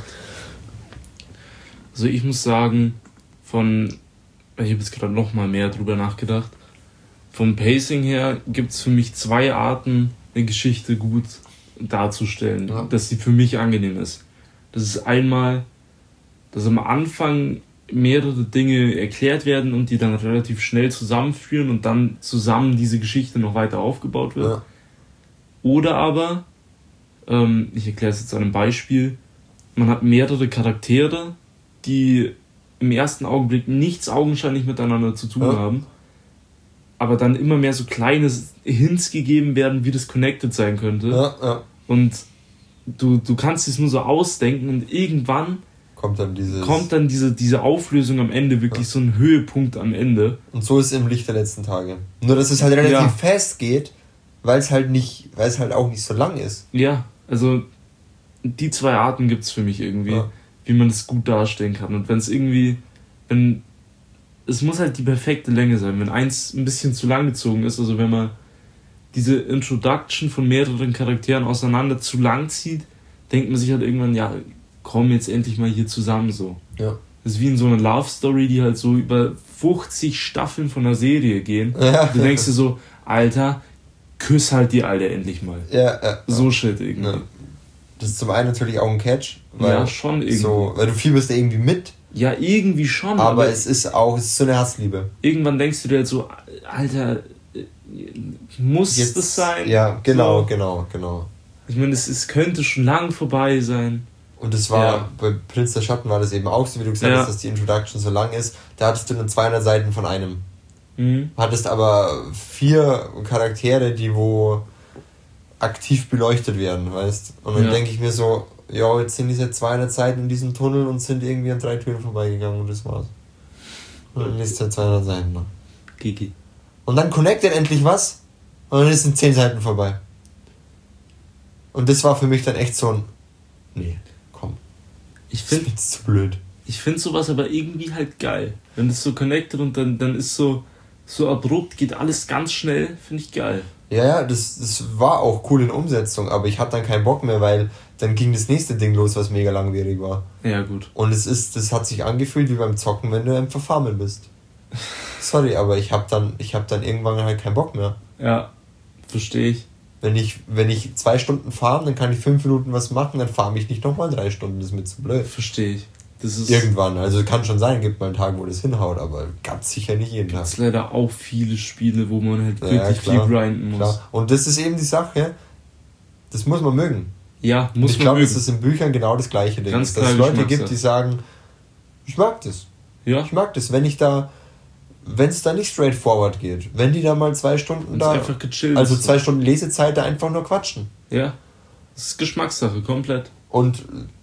Speaker 2: Also ich muss sagen, von, ich habe jetzt gerade noch mal mehr drüber nachgedacht, vom Pacing her gibt es für mich zwei Arten, eine Geschichte gut darzustellen, ja. dass sie für mich angenehm ist. Das ist einmal, dass am Anfang mehrere Dinge erklärt werden und die dann relativ schnell zusammenführen und dann zusammen diese Geschichte noch weiter aufgebaut wird. Ja. Oder aber, ähm, ich erkläre es jetzt an einem Beispiel, man hat mehrere Charaktere, die im ersten Augenblick nichts augenscheinlich miteinander zu tun ja. haben, aber dann immer mehr so kleine Hints gegeben werden, wie das connected sein könnte. Ja, ja. Und du, du kannst es nur so ausdenken und irgendwann
Speaker 1: kommt dann, dieses
Speaker 2: kommt dann diese, diese Auflösung am Ende, wirklich ja. so ein Höhepunkt am Ende.
Speaker 1: Und so ist es im Licht der letzten Tage. Nur, dass es halt relativ ja. fest geht, weil es halt nicht, weil es halt auch nicht so lang ist.
Speaker 2: Ja, also die zwei Arten gibt es für mich irgendwie, ja. wie man es gut darstellen kann. Und wenn es irgendwie, wenn es muss halt die perfekte Länge sein. Wenn eins ein bisschen zu lang gezogen ist, also wenn man diese Introduction von mehreren Charakteren auseinander zu lang zieht, denkt man sich halt irgendwann, ja, komm jetzt endlich mal hier zusammen so. Ja. Das ist wie in so einer Love Story, die halt so über fünfzig Staffeln von einer Serie gehen. Ja. Du denkst dir so, Alter, küss halt die Alte endlich mal. Ja, ja. So shit irgendwie. Ja.
Speaker 1: Das ist zum einen natürlich auch ein Catch. Weil
Speaker 2: ja, schon irgendwie.
Speaker 1: So, weil du fieberst irgendwie mit.
Speaker 2: Ja, irgendwie schon.
Speaker 1: Aber, aber es ist auch, es ist so eine Herzliebe.
Speaker 2: Irgendwann denkst du dir halt so, Alter, muss jetzt, das sein?
Speaker 1: Ja, genau, so. genau, genau.
Speaker 2: Ich meine, es, es könnte schon lang vorbei sein.
Speaker 1: Und das war, ja. bei Prinz der Schatten war das eben auch so, wie du gesagt ja. hast, dass die Introduction so lang ist. Da hattest du dann zweihundert Seiten von einem. Mhm. Hattest aber vier Charaktere, die wo aktiv beleuchtet werden, weißt? Und dann ja. denke ich mir so, ja, jetzt sind diese zweihundert Seiten in diesem Tunnel und sind irgendwie an drei Türen vorbeigegangen und das war's. Und dann liest er zweihundert Seiten noch. Kiki. Und dann connectet endlich was und dann sind zehn Seiten vorbei. Und das war für mich dann echt so ein, nee, komm.
Speaker 2: Ich finde
Speaker 1: das ist zu blöd.
Speaker 2: Ich finde sowas aber irgendwie halt geil. Wenn das so connected und dann, dann ist so, so abrupt, geht alles ganz schnell, finde ich geil.
Speaker 1: Ja, ja, das, das war auch cool in Umsetzung, aber ich hatte dann keinen Bock mehr, weil dann ging das nächste Ding los, was mega langwierig war.
Speaker 2: Ja, gut.
Speaker 1: Und es ist, das hat sich angefühlt wie beim Zocken, wenn du im Verfarmen bist. Sorry, aber ich hab dann, ich hab dann irgendwann halt keinen Bock mehr.
Speaker 2: Ja, verstehe ich.
Speaker 1: Wenn ich, wenn ich zwei Stunden farm, dann kann ich fünf Minuten was machen, dann farm ich nicht nochmal drei Stunden, das ist mir zu blöd.
Speaker 2: Verstehe ich. Das ist
Speaker 1: irgendwann, also kann schon sein, gibt mal einen Tag, wo das hinhaut, aber ganz sicher nicht jeden Tag.
Speaker 2: Es gibt leider auch viele Spiele, wo man halt wirklich ja, klar, viel grinden muss.
Speaker 1: Klar. Und das ist eben die Sache, das muss man mögen.
Speaker 2: Ja, muss man mögen.
Speaker 1: Ich glaube, dass das in Büchern genau das gleiche Ding ist. Dass es Leute gibt, die sagen, ich mag das. Ja. Ich mag das, wenn ich da, wenn es da nicht straightforward geht, wenn die da mal zwei Stunden Wenn's da, einfach gechillt also ist, zwei so. Stunden Lesezeit da einfach nur quatschen.
Speaker 2: Ja, das ist Geschmackssache, komplett.
Speaker 1: Und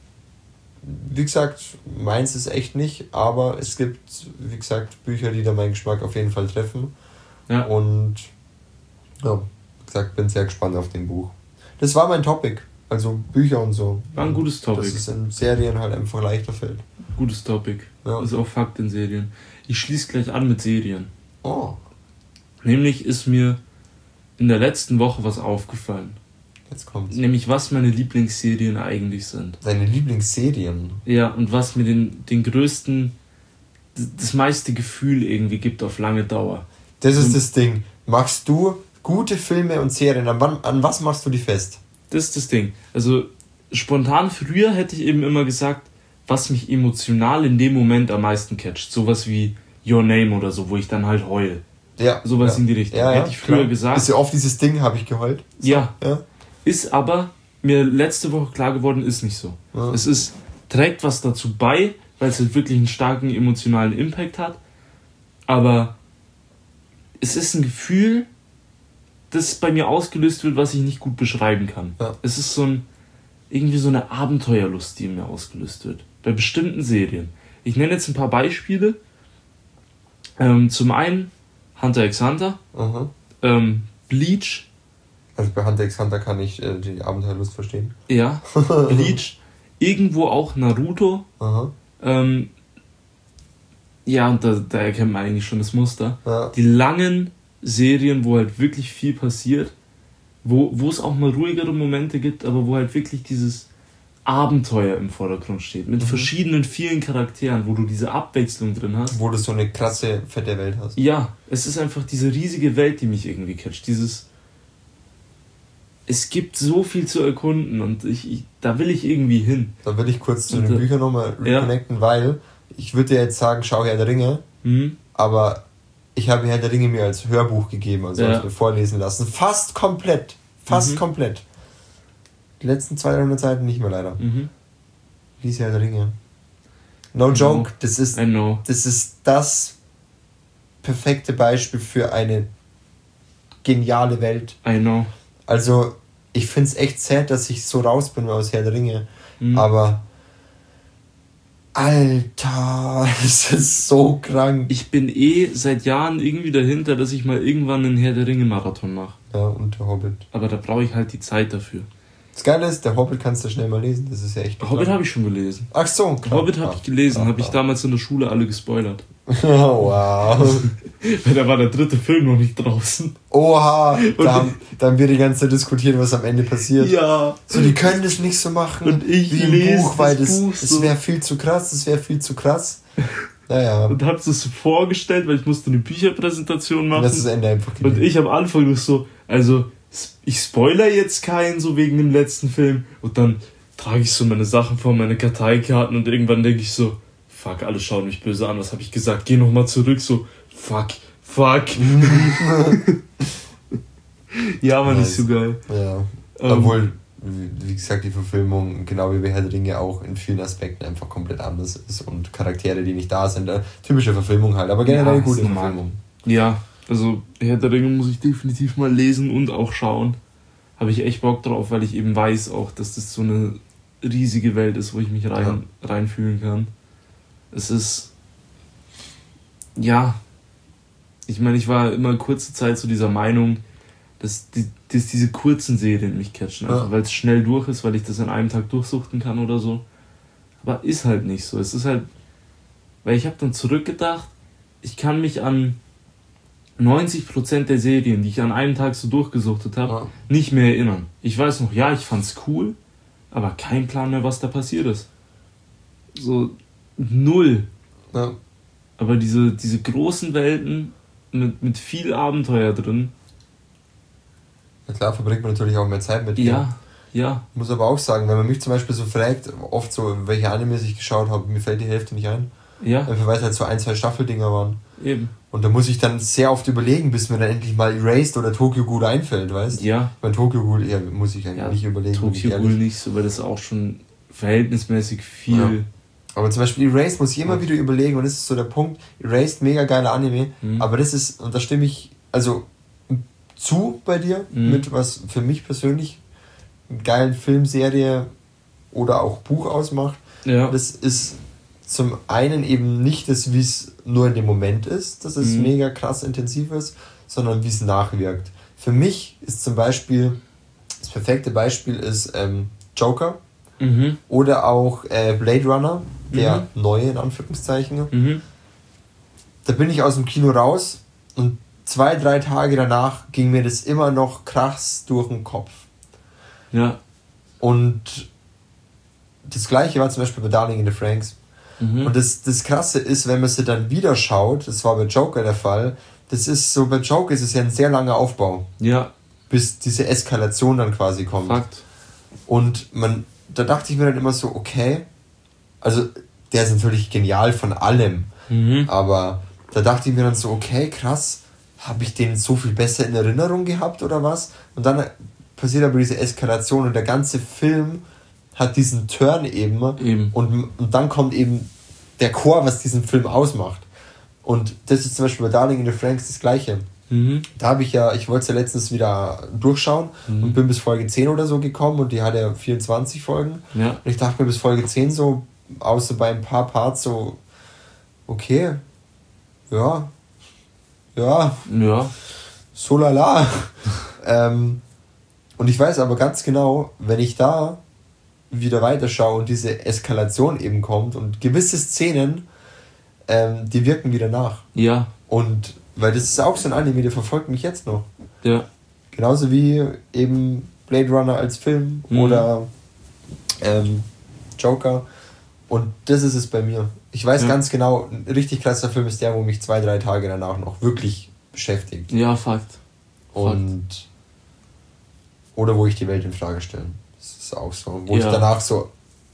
Speaker 1: wie gesagt, meins ist echt nicht, aber es gibt, wie gesagt, Bücher, die da meinen Geschmack auf jeden Fall treffen. Ja. Und ja, wie gesagt, bin sehr gespannt auf den Buch. Das war mein Topic, also Bücher und so.
Speaker 2: War ein gutes Topic.
Speaker 1: Dass es in Serien halt einfach leichter fällt.
Speaker 2: Gutes Topic. Ja. Ist auch Fakt in Serien. Ich schließe gleich an mit Serien.
Speaker 1: Oh.
Speaker 2: Nämlich ist mir in der letzten Woche was aufgefallen.
Speaker 1: Jetzt kommt's.
Speaker 2: Nämlich, was meine Lieblingsserien eigentlich sind.
Speaker 1: Deine Lieblingsserien?
Speaker 2: Ja, und was mir den, den größten, das meiste Gefühl irgendwie gibt auf lange Dauer.
Speaker 1: Das ist und das Ding. Machst du gute Filme und Serien, an, wann, an was machst du die fest?
Speaker 2: Das ist das Ding. Also spontan früher hätte ich eben immer gesagt, was mich emotional in dem Moment am meisten catcht. Sowas wie Your Name oder so, wo ich dann halt heul. Ja. Sowas
Speaker 1: ja.
Speaker 2: in die Richtung.
Speaker 1: Ja, ja,
Speaker 2: hätte ich früher
Speaker 1: klar.
Speaker 2: gesagt.
Speaker 1: Ist ja oft dieses Ding, habe ich geheult. So.
Speaker 2: Ja.
Speaker 1: ja.
Speaker 2: Ist aber mir letzte Woche klar geworden, ist nicht so. Ja. Es ist, trägt was dazu bei, weil es halt wirklich einen starken emotionalen Impact hat. Aber es ist ein Gefühl, das bei mir ausgelöst wird, was ich nicht gut beschreiben kann. Ja. Es ist so ein, irgendwie so eine Abenteuerlust, die in mir ausgelöst wird. Bei bestimmten Serien. Ich nenne jetzt ein paar Beispiele. Ähm, zum einen Hunter x Hunter, mhm. ähm, Bleach.
Speaker 1: Also bei Hunter x Hunter kann ich äh, die Abenteuerlust verstehen.
Speaker 2: Ja, Bleach. irgendwo auch Naruto.
Speaker 1: Aha.
Speaker 2: Ähm, ja, und da, da erkennt man eigentlich schon das Muster.
Speaker 1: Ja.
Speaker 2: Die langen Serien, wo halt wirklich viel passiert, wo, wo es auch mal ruhigere Momente gibt, aber wo halt wirklich dieses Abenteuer im Vordergrund steht. Mit mhm. verschiedenen, vielen Charakteren, wo du diese Abwechslung drin hast.
Speaker 1: Wo du so eine krasse, fette Welt hast.
Speaker 2: Ja, es ist einfach diese riesige Welt, die mich irgendwie catcht. Dieses... Es gibt so viel zu erkunden und ich, ich da will ich irgendwie hin.
Speaker 1: Da will ich kurz zu und, den Büchern nochmal reconnecten, ja. weil ich würde dir jetzt sagen, schau Herr der Ringe, mhm. aber ich habe Herr der Ringe mir als Hörbuch gegeben, also ja. vorlesen lassen. Fast komplett. Fast mhm. komplett. Die letzten zweihundert Seiten nicht mehr leider. Mhm. Lies Herr der Ringe. No I joke, know. das ist das ist das perfekte Beispiel für eine geniale Welt.
Speaker 2: I know.
Speaker 1: Also, ich finde es echt sad, dass ich so raus bin aus Herr der Ringe. Mhm. Aber Alter, es ist so krank.
Speaker 2: Ich bin eh seit Jahren irgendwie dahinter, dass ich mal irgendwann einen Herr der Ringe-Marathon mache.
Speaker 1: Ja, und der Hobbit.
Speaker 2: Aber da brauche ich halt die Zeit dafür.
Speaker 1: Das Geile ist, der Hobbit kannst du schnell mal lesen. Das ist ja echt.
Speaker 2: Hobbit habe ich schon gelesen.
Speaker 1: Ach so,
Speaker 2: klar. Hobbit habe ich gelesen, habe ich damals in der Schule alle gespoilert.
Speaker 1: Oh, wow.
Speaker 2: Weil da war der dritte Film noch nicht draußen.
Speaker 1: Oha, da haben, da haben wir die ganze Zeit diskutiert, was am Ende passiert.
Speaker 2: Ja.
Speaker 1: So, die können das nicht so machen
Speaker 2: und ich
Speaker 1: wie im Buch, weil das, Buch das, so. das wäre viel zu krass, das wäre viel zu krass. Naja.
Speaker 2: Und hab's das so vorgestellt, weil ich musste eine Bücherpräsentation machen.
Speaker 1: Und das ist das Ende einfach
Speaker 2: gelesen. Und ich am Anfang noch so, also ich spoiler jetzt keinen so wegen dem letzten Film und dann trage ich so meine Sachen vor, meine Karteikarten und irgendwann denke ich so, fuck, alle schauen mich böse an, was habe ich gesagt? Geh nochmal zurück, so, fuck, fuck. Ja, aber nice. Nicht so geil.
Speaker 1: Ja, ähm, obwohl, wie gesagt, die Verfilmung, genau wie bei Herr der Ringe, auch in vielen Aspekten einfach komplett anders ist und Charaktere, die nicht da sind, typische Verfilmung halt, aber generell ja, gute Verfilmung.
Speaker 2: Ja, also Herr der Ringe muss ich definitiv mal lesen und auch schauen. Habe ich echt Bock drauf, weil ich eben weiß auch, dass das so eine riesige Welt ist, wo ich mich rein, ja. reinfühlen kann. Es ist, ja, ich meine, ich war immer kurze Zeit zu dieser Meinung, dass, die, dass diese kurzen Serien mich catchen, einfach ja. weil es schnell durch ist, weil ich das an einem Tag durchsuchten kann oder so. Aber ist halt nicht so. Es ist halt, weil ich habe dann zurückgedacht, ich kann mich an neunzig Prozent der Serien, die ich an einem Tag so durchgesuchtet habe, ja. nicht mehr erinnern. Ich weiß noch, ja, ich fand's cool, aber kein Plan mehr, was da passiert ist. So, null.
Speaker 1: Ja.
Speaker 2: Aber diese, diese großen Welten mit, mit viel Abenteuer drin.
Speaker 1: Na klar, verbringt man natürlich auch mehr Zeit mit.
Speaker 2: Ja, ja.
Speaker 1: Muss aber auch sagen, wenn man mich zum Beispiel so fragt, oft so, welche Animes ich geschaut habe, mir fällt die Hälfte nicht ein.
Speaker 2: Ja.
Speaker 1: Weil es halt so ein, zwei Staffeldinger waren.
Speaker 2: Eben.
Speaker 1: Und da muss ich dann sehr oft überlegen, bis mir dann endlich mal Erased oder Tokyo Ghoul einfällt, weißt du?
Speaker 2: Ja.
Speaker 1: Bei Tokyo Ghoul eher muss ich eigentlich ja, nicht überlegen.
Speaker 2: Tokyo Ghoul nicht so, weil das auch schon verhältnismäßig viel...
Speaker 1: Ja. Aber zum Beispiel Erased muss ich immer ja. wieder überlegen und das ist so der Punkt, Erased, mega geiler Anime, mhm. aber das ist, und da stimme ich also zu bei dir, mhm. mit was für mich persönlich eine geile Filmserie oder auch Buch ausmacht.
Speaker 2: Ja.
Speaker 1: Das ist zum einen eben nicht das, wie es nur in dem Moment ist, dass es mhm. mega krass intensiv ist, sondern wie es nachwirkt. Für mich ist zum Beispiel, das perfekte Beispiel ist ähm, Joker
Speaker 2: mhm.
Speaker 1: oder auch äh, Blade Runner, der mhm. neue in Anführungszeichen.
Speaker 2: Mhm.
Speaker 1: Da bin ich aus dem Kino raus und zwei, drei Tage danach ging mir das immer noch krass durch den Kopf.
Speaker 2: Ja.
Speaker 1: Und das gleiche war zum Beispiel bei Darling in the Franxx. Mhm. Und das, das Krasse ist, wenn man sie dann wieder schaut, das war bei Joker der Fall, das ist so, bei Joker ist es ja ein sehr langer Aufbau.
Speaker 2: Ja.
Speaker 1: Bis diese Eskalation dann quasi kommt.
Speaker 2: Fakt.
Speaker 1: Und man, da dachte ich mir dann immer so, okay, also der ist natürlich genial von allem,
Speaker 2: mhm.
Speaker 1: aber da dachte ich mir dann so, okay, krass, habe ich den so viel besser in Erinnerung gehabt oder was? Und dann passiert aber diese Eskalation und der ganze Film hat diesen Turn eben,
Speaker 2: eben.
Speaker 1: Und, und dann kommt eben der Chor, was diesen Film ausmacht. Und das ist zum Beispiel bei Darling in the Franxx das Gleiche.
Speaker 2: Mhm.
Speaker 1: Da habe ich ja, ich wollte es ja letztens wieder durchschauen mhm. und bin bis Folge zehn oder so gekommen und die hat ja vierundzwanzig Folgen.
Speaker 2: Ja.
Speaker 1: Und ich dachte mir bis Folge zehn so, außer bei ein paar Parts so, okay, ja, ja,
Speaker 2: ja.
Speaker 1: so lala. ähm, und ich weiß aber ganz genau, wenn ich da wieder weiterschaue und diese Eskalation eben kommt und gewisse Szenen, ähm, die wirken wieder nach.
Speaker 2: Ja.
Speaker 1: Und, weil das ist auch so ein Anime, der verfolgt mich jetzt noch.
Speaker 2: Ja.
Speaker 1: Genauso wie eben Blade Runner als Film mhm. oder ähm, Joker. Und das ist es bei mir. Ich weiß ja. ganz genau, ein richtig krasser Film ist der, wo mich zwei, drei Tage danach noch wirklich beschäftigt.
Speaker 2: Ja, Fakt.
Speaker 1: Und Fakt. Oder wo ich die Welt in Frage stelle. Das ist auch so. Wo
Speaker 2: ja.
Speaker 1: ich danach so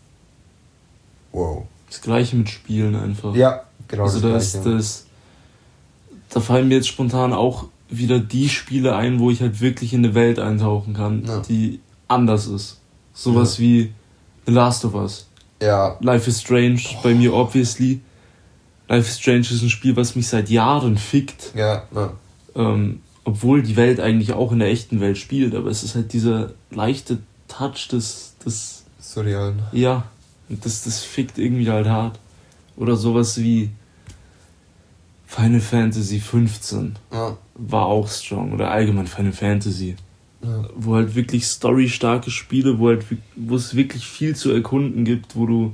Speaker 1: wow.
Speaker 2: Das Gleiche mit Spielen einfach.
Speaker 1: Ja, genau.
Speaker 2: Also das, das, das da fallen mir jetzt spontan auch wieder die Spiele ein, wo ich halt wirklich in eine Welt eintauchen kann, ja. die anders ist. Sowas ja. wie The Last of Us.
Speaker 1: Ja.
Speaker 2: Life is Strange, oh. bei mir obviously. Life is Strange ist ein Spiel, was mich seit Jahren fickt.
Speaker 1: Ja, ja.
Speaker 2: Ähm, obwohl die Welt eigentlich auch in der echten Welt spielt, aber es ist halt dieser leichte Touch des... des
Speaker 1: Surreal.
Speaker 2: Ja, das, das fickt irgendwie halt hart. Oder sowas wie Final Fantasy fünfzehn
Speaker 1: ja.
Speaker 2: war auch strong. Oder allgemein Final Fantasy.
Speaker 1: Ja.
Speaker 2: Wo halt wirklich storystarke Spiele, wo halt wo es wirklich viel zu erkunden gibt, wo du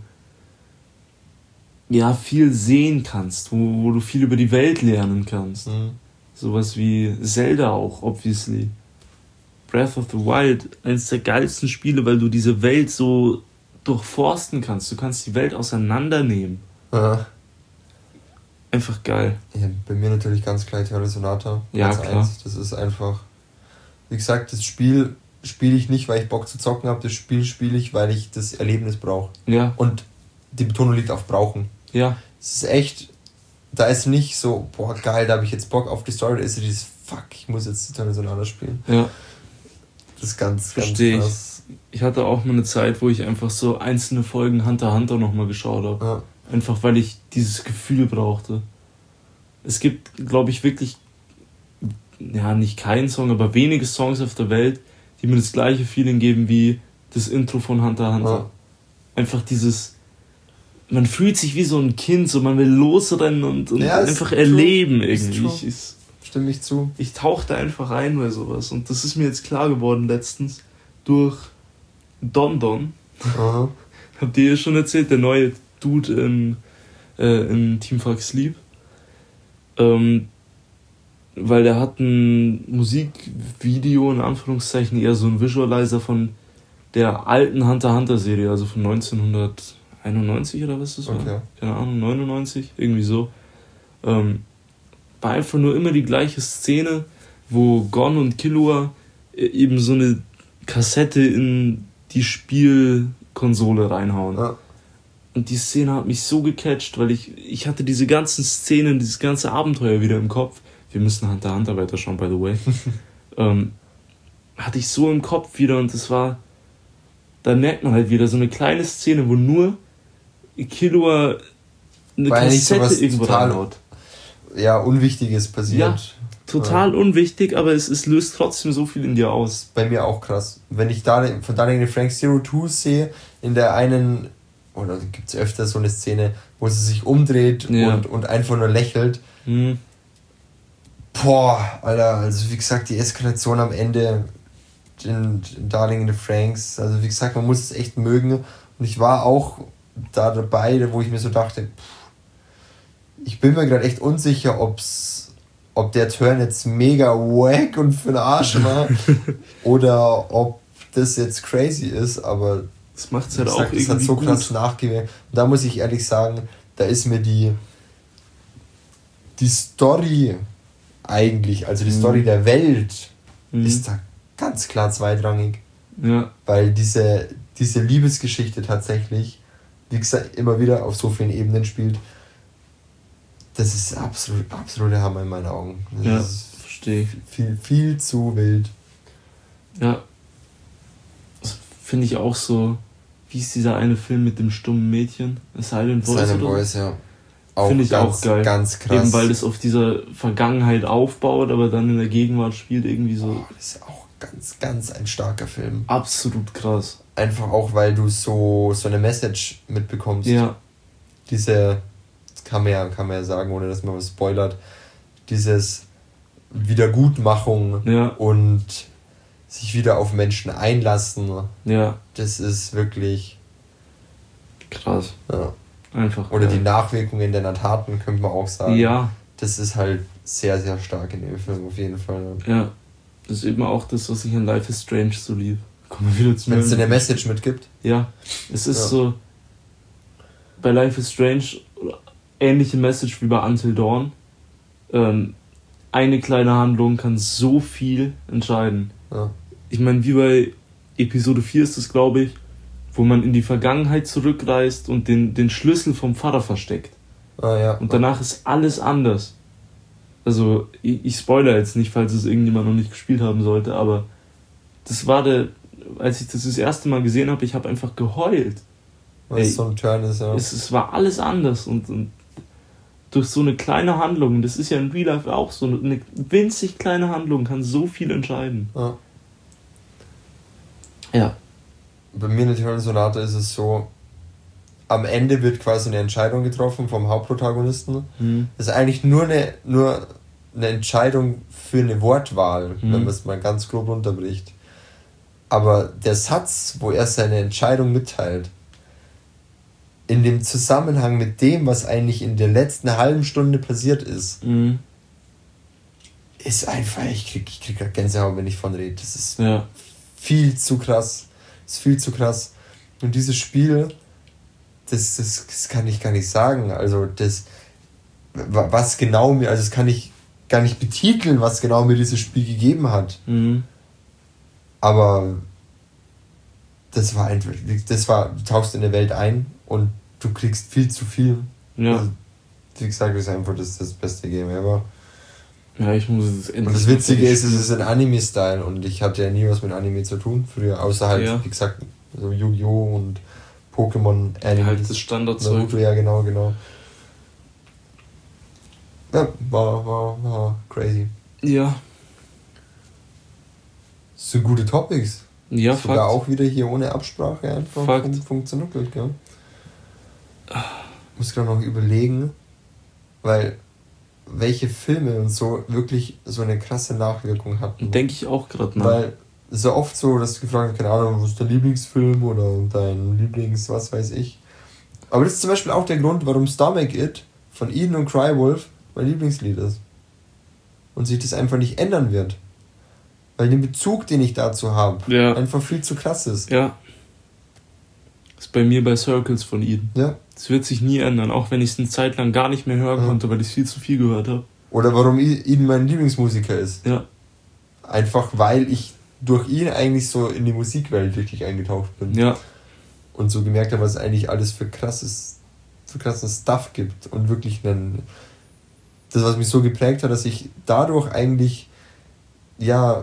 Speaker 2: ja viel sehen kannst, wo, wo du viel über die Welt lernen kannst.
Speaker 1: Mhm.
Speaker 2: Sowas wie Zelda auch, obviously. Breath of the Wild, eines der geilsten Spiele, weil du diese Welt so durchforsten kannst. Du kannst die Welt auseinandernehmen.
Speaker 1: Ja.
Speaker 2: Einfach geil.
Speaker 1: Ja, bei mir natürlich ganz klar Terra Sonata.
Speaker 2: Ja, klar.
Speaker 1: eins. Das ist einfach... Wie gesagt, das Spiel spiele ich nicht, weil ich Bock zu zocken habe. Das Spiel spiele ich, weil ich das Erlebnis brauche.
Speaker 2: Ja.
Speaker 1: Und die Betonung liegt auf brauchen.
Speaker 2: Ja.
Speaker 1: Es ist echt... Da ist nicht so, boah, geil, da habe ich jetzt Bock auf die Story. Da ist so dieses, fuck, ich muss jetzt Terra Sonata spielen.
Speaker 2: Ja.
Speaker 1: Das ist ganz,
Speaker 2: Versteh
Speaker 1: ganz krass.
Speaker 2: Ich. ich hatte auch mal eine Zeit, wo ich einfach so einzelne Folgen Hunter x Hunter nochmal geschaut habe.
Speaker 1: Ja.
Speaker 2: Einfach, weil ich dieses Gefühl brauchte. Es gibt, glaube ich, wirklich... ja, nicht kein Song, aber wenige Songs auf der Welt, die mir das gleiche Feeling geben wie das Intro von Hunter x Hunter.
Speaker 1: Ja.
Speaker 2: Einfach dieses, man fühlt sich wie so ein Kind, so man will losrennen und, und
Speaker 1: ja,
Speaker 2: einfach erleben
Speaker 1: true.
Speaker 2: irgendwie. Ich, ich,
Speaker 1: Stimme ich zu.
Speaker 2: Ich tauche da einfach rein bei sowas und das ist mir jetzt klar geworden letztens durch Don Don.
Speaker 1: Aha.
Speaker 2: Habt ihr ja schon erzählt, der neue Dude in, äh, in Team Fuck Sleep. Ähm, weil der hat ein Musikvideo, in Anführungszeichen eher so ein Visualizer von der alten Hunter x Hunter Serie, also von neunzehnhunderteinundneunzig oder was das war?
Speaker 1: Okay.
Speaker 2: Keine Ahnung, neunundneunzig, irgendwie so. Ähm, war einfach nur immer die gleiche Szene, wo Gon und Killua eben so eine Kassette in die Spielkonsole reinhauen.
Speaker 1: Ja. Und
Speaker 2: die Szene hat mich so gecatcht, weil ich, ich hatte diese ganzen Szenen, dieses ganze Abenteuer wieder im Kopf. Wir müssen Hunter x Hunter weiterschauen, by the way. ähm, hatte ich so im Kopf wieder und das war, da merkt man halt wieder so eine kleine Szene, wo nur Killua eine
Speaker 1: weil
Speaker 2: Kassette irgendwo reinhaut.
Speaker 1: Ja, Unwichtiges passiert.
Speaker 2: Ja, total ja. unwichtig, aber es, es löst trotzdem so viel in dir aus.
Speaker 1: Bei mir auch krass. Wenn ich da von Daniel Frank Zero Two sehe, in der einen, oder gibt es öfter so eine Szene, wo sie sich umdreht ja. und, und einfach nur lächelt.
Speaker 2: Mhm.
Speaker 1: Boah, Alter, also wie gesagt, die Eskalation am Ende in, in Darling in the Franxx, also wie gesagt, man muss es echt mögen. Und ich war auch da dabei, wo ich mir so dachte, pff, ich bin mir gerade echt unsicher, ob's, ob der Turn jetzt mega wack und für den Arsch war oder ob das jetzt crazy ist, aber
Speaker 2: das macht's halt auch
Speaker 1: gesagt,
Speaker 2: irgendwie
Speaker 1: das hat so
Speaker 2: gut.
Speaker 1: krass nachgewirkt. Und da muss ich ehrlich sagen, da ist mir die die Story eigentlich, also die mhm. Story der Welt, mhm. ist da ganz klar zweitrangig.
Speaker 2: Ja.
Speaker 1: Weil diese, diese Liebesgeschichte tatsächlich, wie gesagt, immer wieder auf so vielen Ebenen spielt. Das ist absolut, absolute Hammer in meinen Augen. Das
Speaker 2: ja,
Speaker 1: ist
Speaker 2: verstehe ich.
Speaker 1: Viel, viel zu wild.
Speaker 2: Ja. Das finde ich auch so, wie ist dieser eine Film mit dem stummen Mädchen? A Silent Voice?
Speaker 1: Silent Voice, ja.
Speaker 2: Finde ich
Speaker 1: ganz,
Speaker 2: auch geil.
Speaker 1: Ganz krass.
Speaker 2: Eben weil das auf dieser Vergangenheit aufbaut, aber dann in der Gegenwart spielt irgendwie so.
Speaker 1: Oh, das ist auch ganz, ganz ein starker Film.
Speaker 2: Absolut krass.
Speaker 1: Einfach auch, weil du so, so eine Message mitbekommst.
Speaker 2: Ja.
Speaker 1: Diese, das kann man ja, kann man ja sagen, ohne dass man was spoilert, dieses Wiedergutmachung
Speaker 2: ja.
Speaker 1: und sich wieder auf Menschen einlassen.
Speaker 2: Ja.
Speaker 1: Das ist wirklich
Speaker 2: krass.
Speaker 1: Ja.
Speaker 2: Einfach.
Speaker 1: Oder
Speaker 2: ja.
Speaker 1: die Nachwirkungen deiner Taten, könnte man auch sagen.
Speaker 2: Ja.
Speaker 1: Das ist halt sehr, sehr stark in dem Film, auf jeden Fall.
Speaker 2: Ja. Das ist eben auch das, was ich in Life is Strange so lieb. Kommen wir wieder zu
Speaker 1: Wenn es eine Message mitgibt.
Speaker 2: Ja. Es ist
Speaker 1: ja.
Speaker 2: so, bei Life is Strange, ähnliche Message wie bei Until Dawn. Ähm, eine kleine Handlung kann so viel entscheiden.
Speaker 1: Ja.
Speaker 2: Ich meine, wie bei Episode vier ist es, glaube ich, wo man in die Vergangenheit zurückreist und den, den Schlüssel vom Vater versteckt.
Speaker 1: Ah, ja.
Speaker 2: Und danach ist alles anders. Also, ich, ich spoilere jetzt nicht, falls es irgendjemand noch nicht gespielt haben sollte, aber das war der, als ich das das erste Mal gesehen habe, ich habe einfach geheult.
Speaker 1: Weil es so ein Turn ist, ja.
Speaker 2: Es, es war alles anders und, und durch so eine kleine Handlung, das ist ja in Real Life auch so, eine winzig kleine Handlung kann so viel entscheiden.
Speaker 1: Ja.
Speaker 2: Ja.
Speaker 1: Bei mir in der Turn-Sonate ist es so, am Ende wird quasi eine Entscheidung getroffen vom Hauptprotagonisten.
Speaker 2: Mhm.
Speaker 1: Das ist eigentlich nur eine, nur eine Entscheidung für eine Wortwahl, mhm. wenn man es mal ganz grob runterbricht. Aber der Satz, wo er seine Entscheidung mitteilt, in dem Zusammenhang mit dem, was eigentlich in der letzten halben Stunde passiert ist,
Speaker 2: mhm.
Speaker 1: ist einfach, ich krieg, ich krieg Gänsehaut, wenn ich von rede. Das ist
Speaker 2: ja.
Speaker 1: viel zu krass. Das ist viel zu krass. Und dieses Spiel, das, das, das kann ich gar nicht sagen. Also das, was genau mir, also das kann ich gar nicht betiteln, was genau mir dieses Spiel gegeben hat.
Speaker 2: Mhm.
Speaker 1: Aber das war einfach, das war, du tauchst in der Welt ein und du kriegst viel zu viel.
Speaker 2: Ja.
Speaker 1: Also, wie gesagt, das ist einfach das, das beste Game ever.
Speaker 2: Ja, ich muss es endlich.
Speaker 1: Und das Witzige ist, es ist ein Anime-Style und ich hatte ja nie was mit Anime zu tun früher, außer halt, ja. wie gesagt, so Yu-Gi-Oh! Und Pokémon Anime.
Speaker 2: Ja, halt das Standardzeug.
Speaker 1: Naruto, ja, genau, genau. Ja, war, war, war crazy.
Speaker 2: Ja.
Speaker 1: Das sind gute Topics.
Speaker 2: Ja,
Speaker 1: sogar
Speaker 2: Fakt.
Speaker 1: auch wieder hier ohne Absprache einfach
Speaker 2: Fakt.
Speaker 1: Fun- funktioniert, gell? Ich muss gerade noch überlegen, weil welche Filme und so wirklich so eine krasse Nachwirkung hatten.
Speaker 2: Denke ich auch gerade nach.
Speaker 1: Weil es ist ja oft so, dass du gefragt hast, keine Ahnung, was ist dein Lieblingsfilm oder dein Lieblings, was weiß ich. Aber das ist zum Beispiel auch der Grund, warum Stomach It von Eden und Crywolf mein Lieblingslied ist. Und sich das einfach nicht ändern wird. Weil den Bezug, den ich dazu habe,
Speaker 2: ja.
Speaker 1: einfach viel zu krass ist.
Speaker 2: Ja. Das ist bei mir bei Circles von Eden.
Speaker 1: Ja.
Speaker 2: Das wird sich nie ändern, auch wenn ich es eine Zeit lang gar nicht mehr hören
Speaker 1: ja.
Speaker 2: konnte, weil ich viel zu viel gehört habe.
Speaker 1: Oder warum Eden mein Lieblingsmusiker ist.
Speaker 2: Ja.
Speaker 1: Einfach weil ich durch ihn eigentlich so in die Musikwelt richtig eingetaucht bin.
Speaker 2: Ja.
Speaker 1: Und so gemerkt habe, was es eigentlich alles für krasses, für krasses Stuff gibt. Und wirklich einen, das, was mich so geprägt hat, dass ich dadurch eigentlich, ja,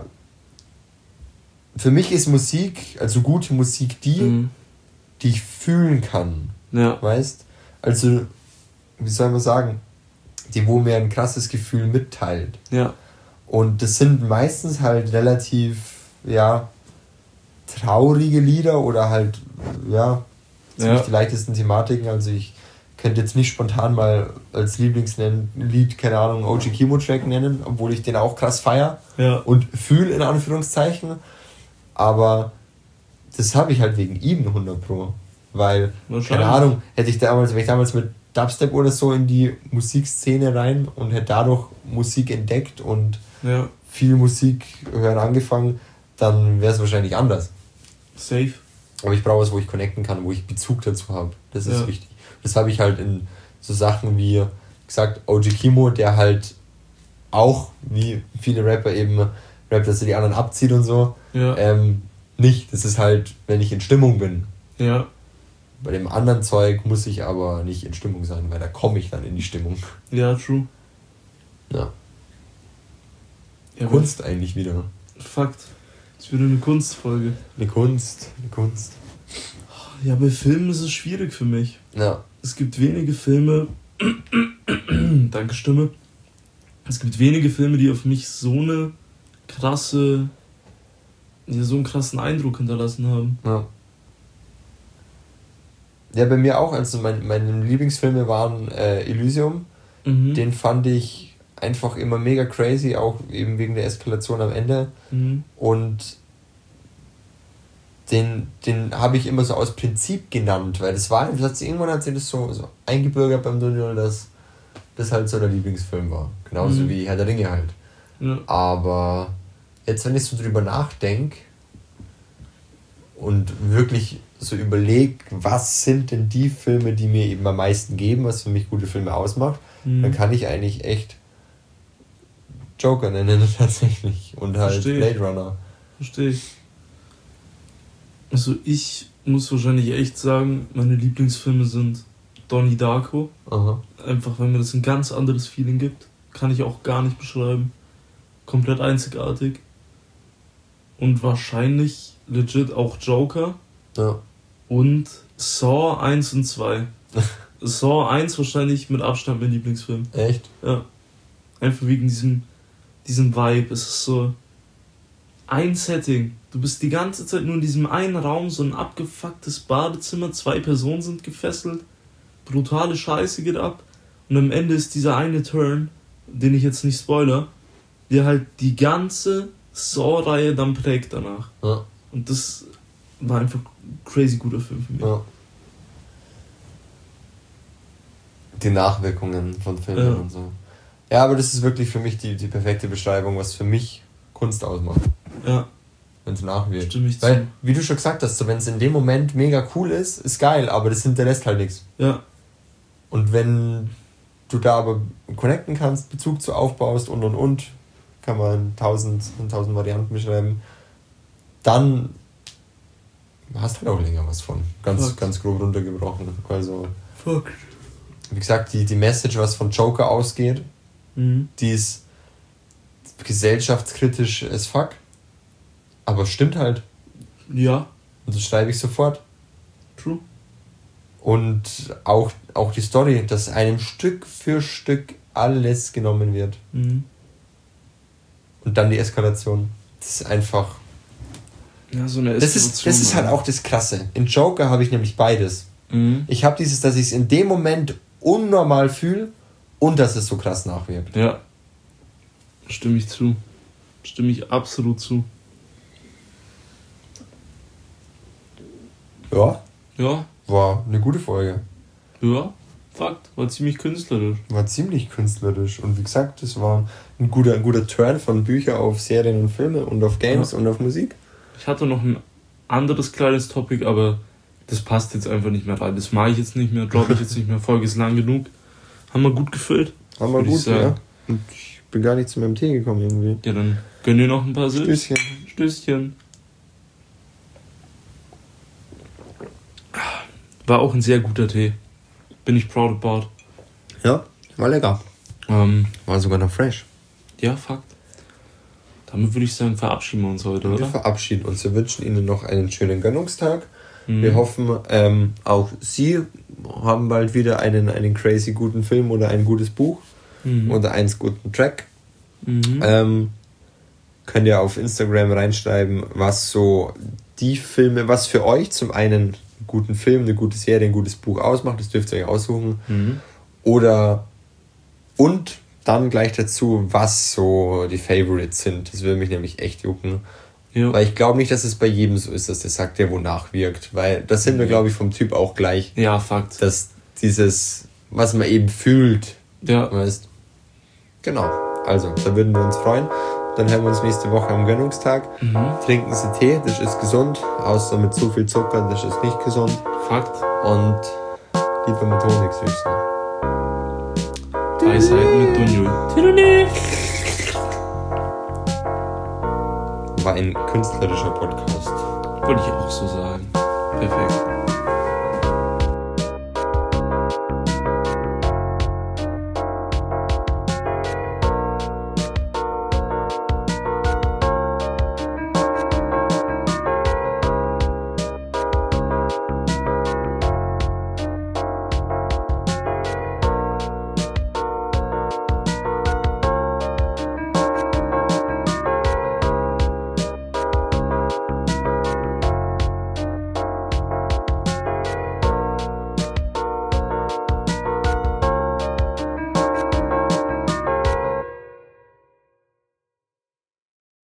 Speaker 1: für mich ist Musik, also gute Musik, die, mhm. die ich fühlen kann.
Speaker 2: Ja.
Speaker 1: Weißt? Also, wie soll man sagen, die, wo mir ein krasses Gefühl mitteilt.
Speaker 2: Ja.
Speaker 1: Und das sind meistens halt relativ, ja, traurige Lieder oder halt, ja, ziemlich ja. die leichtesten Thematiken. Also ich könnte jetzt nicht spontan mal als Lieblingslied, keine Ahnung, O G Kimo Track nennen, obwohl ich den auch krass feier
Speaker 2: ja.
Speaker 1: und fühle, in Anführungszeichen. Aber das habe ich halt wegen ihm hundert Pro. Weil, keine Ahnung, hätte ich damals, wäre ich damals mit Dubstep oder so in die Musikszene rein und hätte dadurch Musik entdeckt und
Speaker 2: ja.
Speaker 1: viel Musik hören angefangen, dann wäre es wahrscheinlich anders.
Speaker 2: Safe.
Speaker 1: Aber ich brauche was, wo ich connecten kann, wo ich Bezug dazu habe. Das ist
Speaker 2: ja.
Speaker 1: wichtig. Das habe ich halt in so Sachen wie, gesagt, O G Kimo, der halt auch, wie viele Rapper eben rappt, dass er die anderen abzieht und so.
Speaker 2: Ja.
Speaker 1: Ähm, nicht. Das ist halt, wenn ich in Stimmung bin.
Speaker 2: Ja.
Speaker 1: Bei dem anderen Zeug muss ich aber nicht in Stimmung sein, weil da komme ich dann in die Stimmung.
Speaker 2: Ja, true.
Speaker 1: Ja.
Speaker 2: ja
Speaker 1: Kunst eigentlich wieder.
Speaker 2: Fakt. Das ist wieder eine Kunstfolge.
Speaker 1: Eine Kunst, eine Kunst.
Speaker 2: Ja, bei Filmen ist es schwierig für mich.
Speaker 1: Ja.
Speaker 2: Es gibt wenige Filme, danke Stimme, es gibt wenige Filme, die auf mich so eine krasse, ja, so einen krassen Eindruck hinterlassen haben.
Speaker 1: Ja. Ja, bei mir auch. Also mein, meine Lieblingsfilme waren äh, Elysium.
Speaker 2: Mhm.
Speaker 1: Den fand ich einfach immer mega crazy, auch eben wegen der Eskalation am Ende.
Speaker 2: Mhm.
Speaker 1: Und den, den habe ich immer so aus Prinzip genannt, weil das war, irgendwann hat sich das so, so eingebürgert beim Daniel, dass das halt so der Lieblingsfilm war. Genauso mhm. wie Herr der Ringe halt. Ja. Aber jetzt, wenn ich so drüber nachdenke und wirklich so überlege, was sind denn die Filme, die mir eben am meisten geben, was für mich gute Filme ausmacht, mhm. dann kann ich eigentlich echt Joker nennen tatsächlich und halt Versteh. Blade Runner.
Speaker 2: Verstehe ich. Also ich muss wahrscheinlich echt sagen, meine Lieblingsfilme sind Donnie Darko. Aha. Einfach, weil mir das ein ganz anderes Feeling gibt. Kann ich auch gar nicht beschreiben. Komplett einzigartig. Und wahrscheinlich legit auch Joker. Ja. Und Saw eins und zwei. Saw eins wahrscheinlich mit Abstand mein Lieblingsfilm.
Speaker 1: Echt?
Speaker 2: Ja. Einfach wegen diesem, diesem Vibe. Es ist so ein Setting. Du bist die ganze Zeit nur in diesem einen Raum, so ein abgefucktes Badezimmer, zwei Personen sind gefesselt, brutale Scheiße geht ab und am Ende ist dieser eine Turn, den ich jetzt nicht spoiler, der halt die ganze Saw-Reihe dann prägt danach. Ja. Und das war einfach ein crazy guter Film für mich. Ja.
Speaker 1: Die Nachwirkungen von Filmen ja. und so. Ja, aber das ist wirklich für mich die, die perfekte Beschreibung, was für mich Kunst ausmacht. Ja. Wenn es nachwirkt. Stimme ich zu. Weil, wie du schon gesagt hast, so, wenn es in dem Moment mega cool ist, ist geil, aber das hinterlässt halt nichts. Ja. Und wenn du da aber connecten kannst, Bezug zu aufbaust und und und, kann man tausend, tausend Varianten beschreiben, dann hast du halt auch länger was von. Ganz, Fuck. ganz grob runtergebrochen. Also, Fuck. Wie gesagt, die, die Message, was von Joker ausgeht, mhm. die ist gesellschaftskritisch as fuck. Aber stimmt halt. Ja. Und das schreibe ich sofort. True. Und auch, auch die Story, dass einem Stück für Stück alles genommen wird. Mhm. Und dann die Eskalation. Das ist einfach... Ja, so eine Eskalation. Das ist, das ist halt auch das Krasse. In Joker habe ich nämlich beides. Mhm. Ich habe dieses, dass ich es in dem Moment unnormal fühle und dass es so krass nachwirkt.
Speaker 2: Ja. Stimme ich zu. Stimme ich absolut zu.
Speaker 1: Ja.
Speaker 2: Ja.
Speaker 1: War eine gute Folge.
Speaker 2: Ja, Fakt. War ziemlich künstlerisch.
Speaker 1: War ziemlich künstlerisch. Und wie gesagt, das war ein guter, ein guter Turn von Büchern auf Serien und Filme und auf Games ja. und auf Musik.
Speaker 2: Ich hatte noch ein anderes kleines Topic, aber das passt jetzt einfach nicht mehr rein. Das mache ich jetzt nicht mehr, glaube ich jetzt nicht mehr. Folge ist lang genug. Haben wir gut gefüllt. Haben wir gut,
Speaker 1: ja. Und ich bin gar nicht zu meinem Tee gekommen irgendwie.
Speaker 2: Ja, dann gönn dir noch ein paar Sips. Stößchen. Stößchen. War auch ein sehr guter Tee. Bin ich proud about.
Speaker 1: Ja, war lecker. Ähm, war sogar noch fresh.
Speaker 2: Ja, Fakt. Damit würde ich sagen, verabschieden wir uns heute,
Speaker 1: wir
Speaker 2: oder?
Speaker 1: Wir verabschieden uns. Wir wünschen Ihnen noch einen schönen Gönnungstag. Mhm. Wir hoffen, ähm, auch Sie haben bald wieder einen, einen crazy guten Film oder ein gutes Buch mhm. oder einen guten Track. Mhm. Ähm, könnt ihr auf Instagram reinschreiben, was so die Filme, was für euch zum einen guten Film, eine gute Serie, ein gutes Buch ausmacht, das dürft ihr euch aussuchen. Mhm. Oder und dann gleich dazu, was so die Favorites sind. Das würde mich nämlich echt jucken. Ja. Weil ich glaube nicht, dass es bei jedem so ist, dass der sagt, der wonach wirkt. Weil das sind wir, glaube ich, vom Typ auch gleich.
Speaker 2: Ja, Fakt.
Speaker 1: Dass dieses, was man eben fühlt, ja. weißt. Genau. Also, da würden wir uns freuen. Dann hören wir uns nächste Woche am Gönnungstag. Mhm. Trinken Sie Tee, das ist gesund. Außer mit zu viel Zucker, das ist nicht gesund.
Speaker 2: Fakt.
Speaker 1: Und lieber mit Honig süßen.
Speaker 2: Weisheit mit Dunjul.
Speaker 1: War ein künstlerischer Podcast.
Speaker 2: Wollte ich auch so sagen. Perfekt.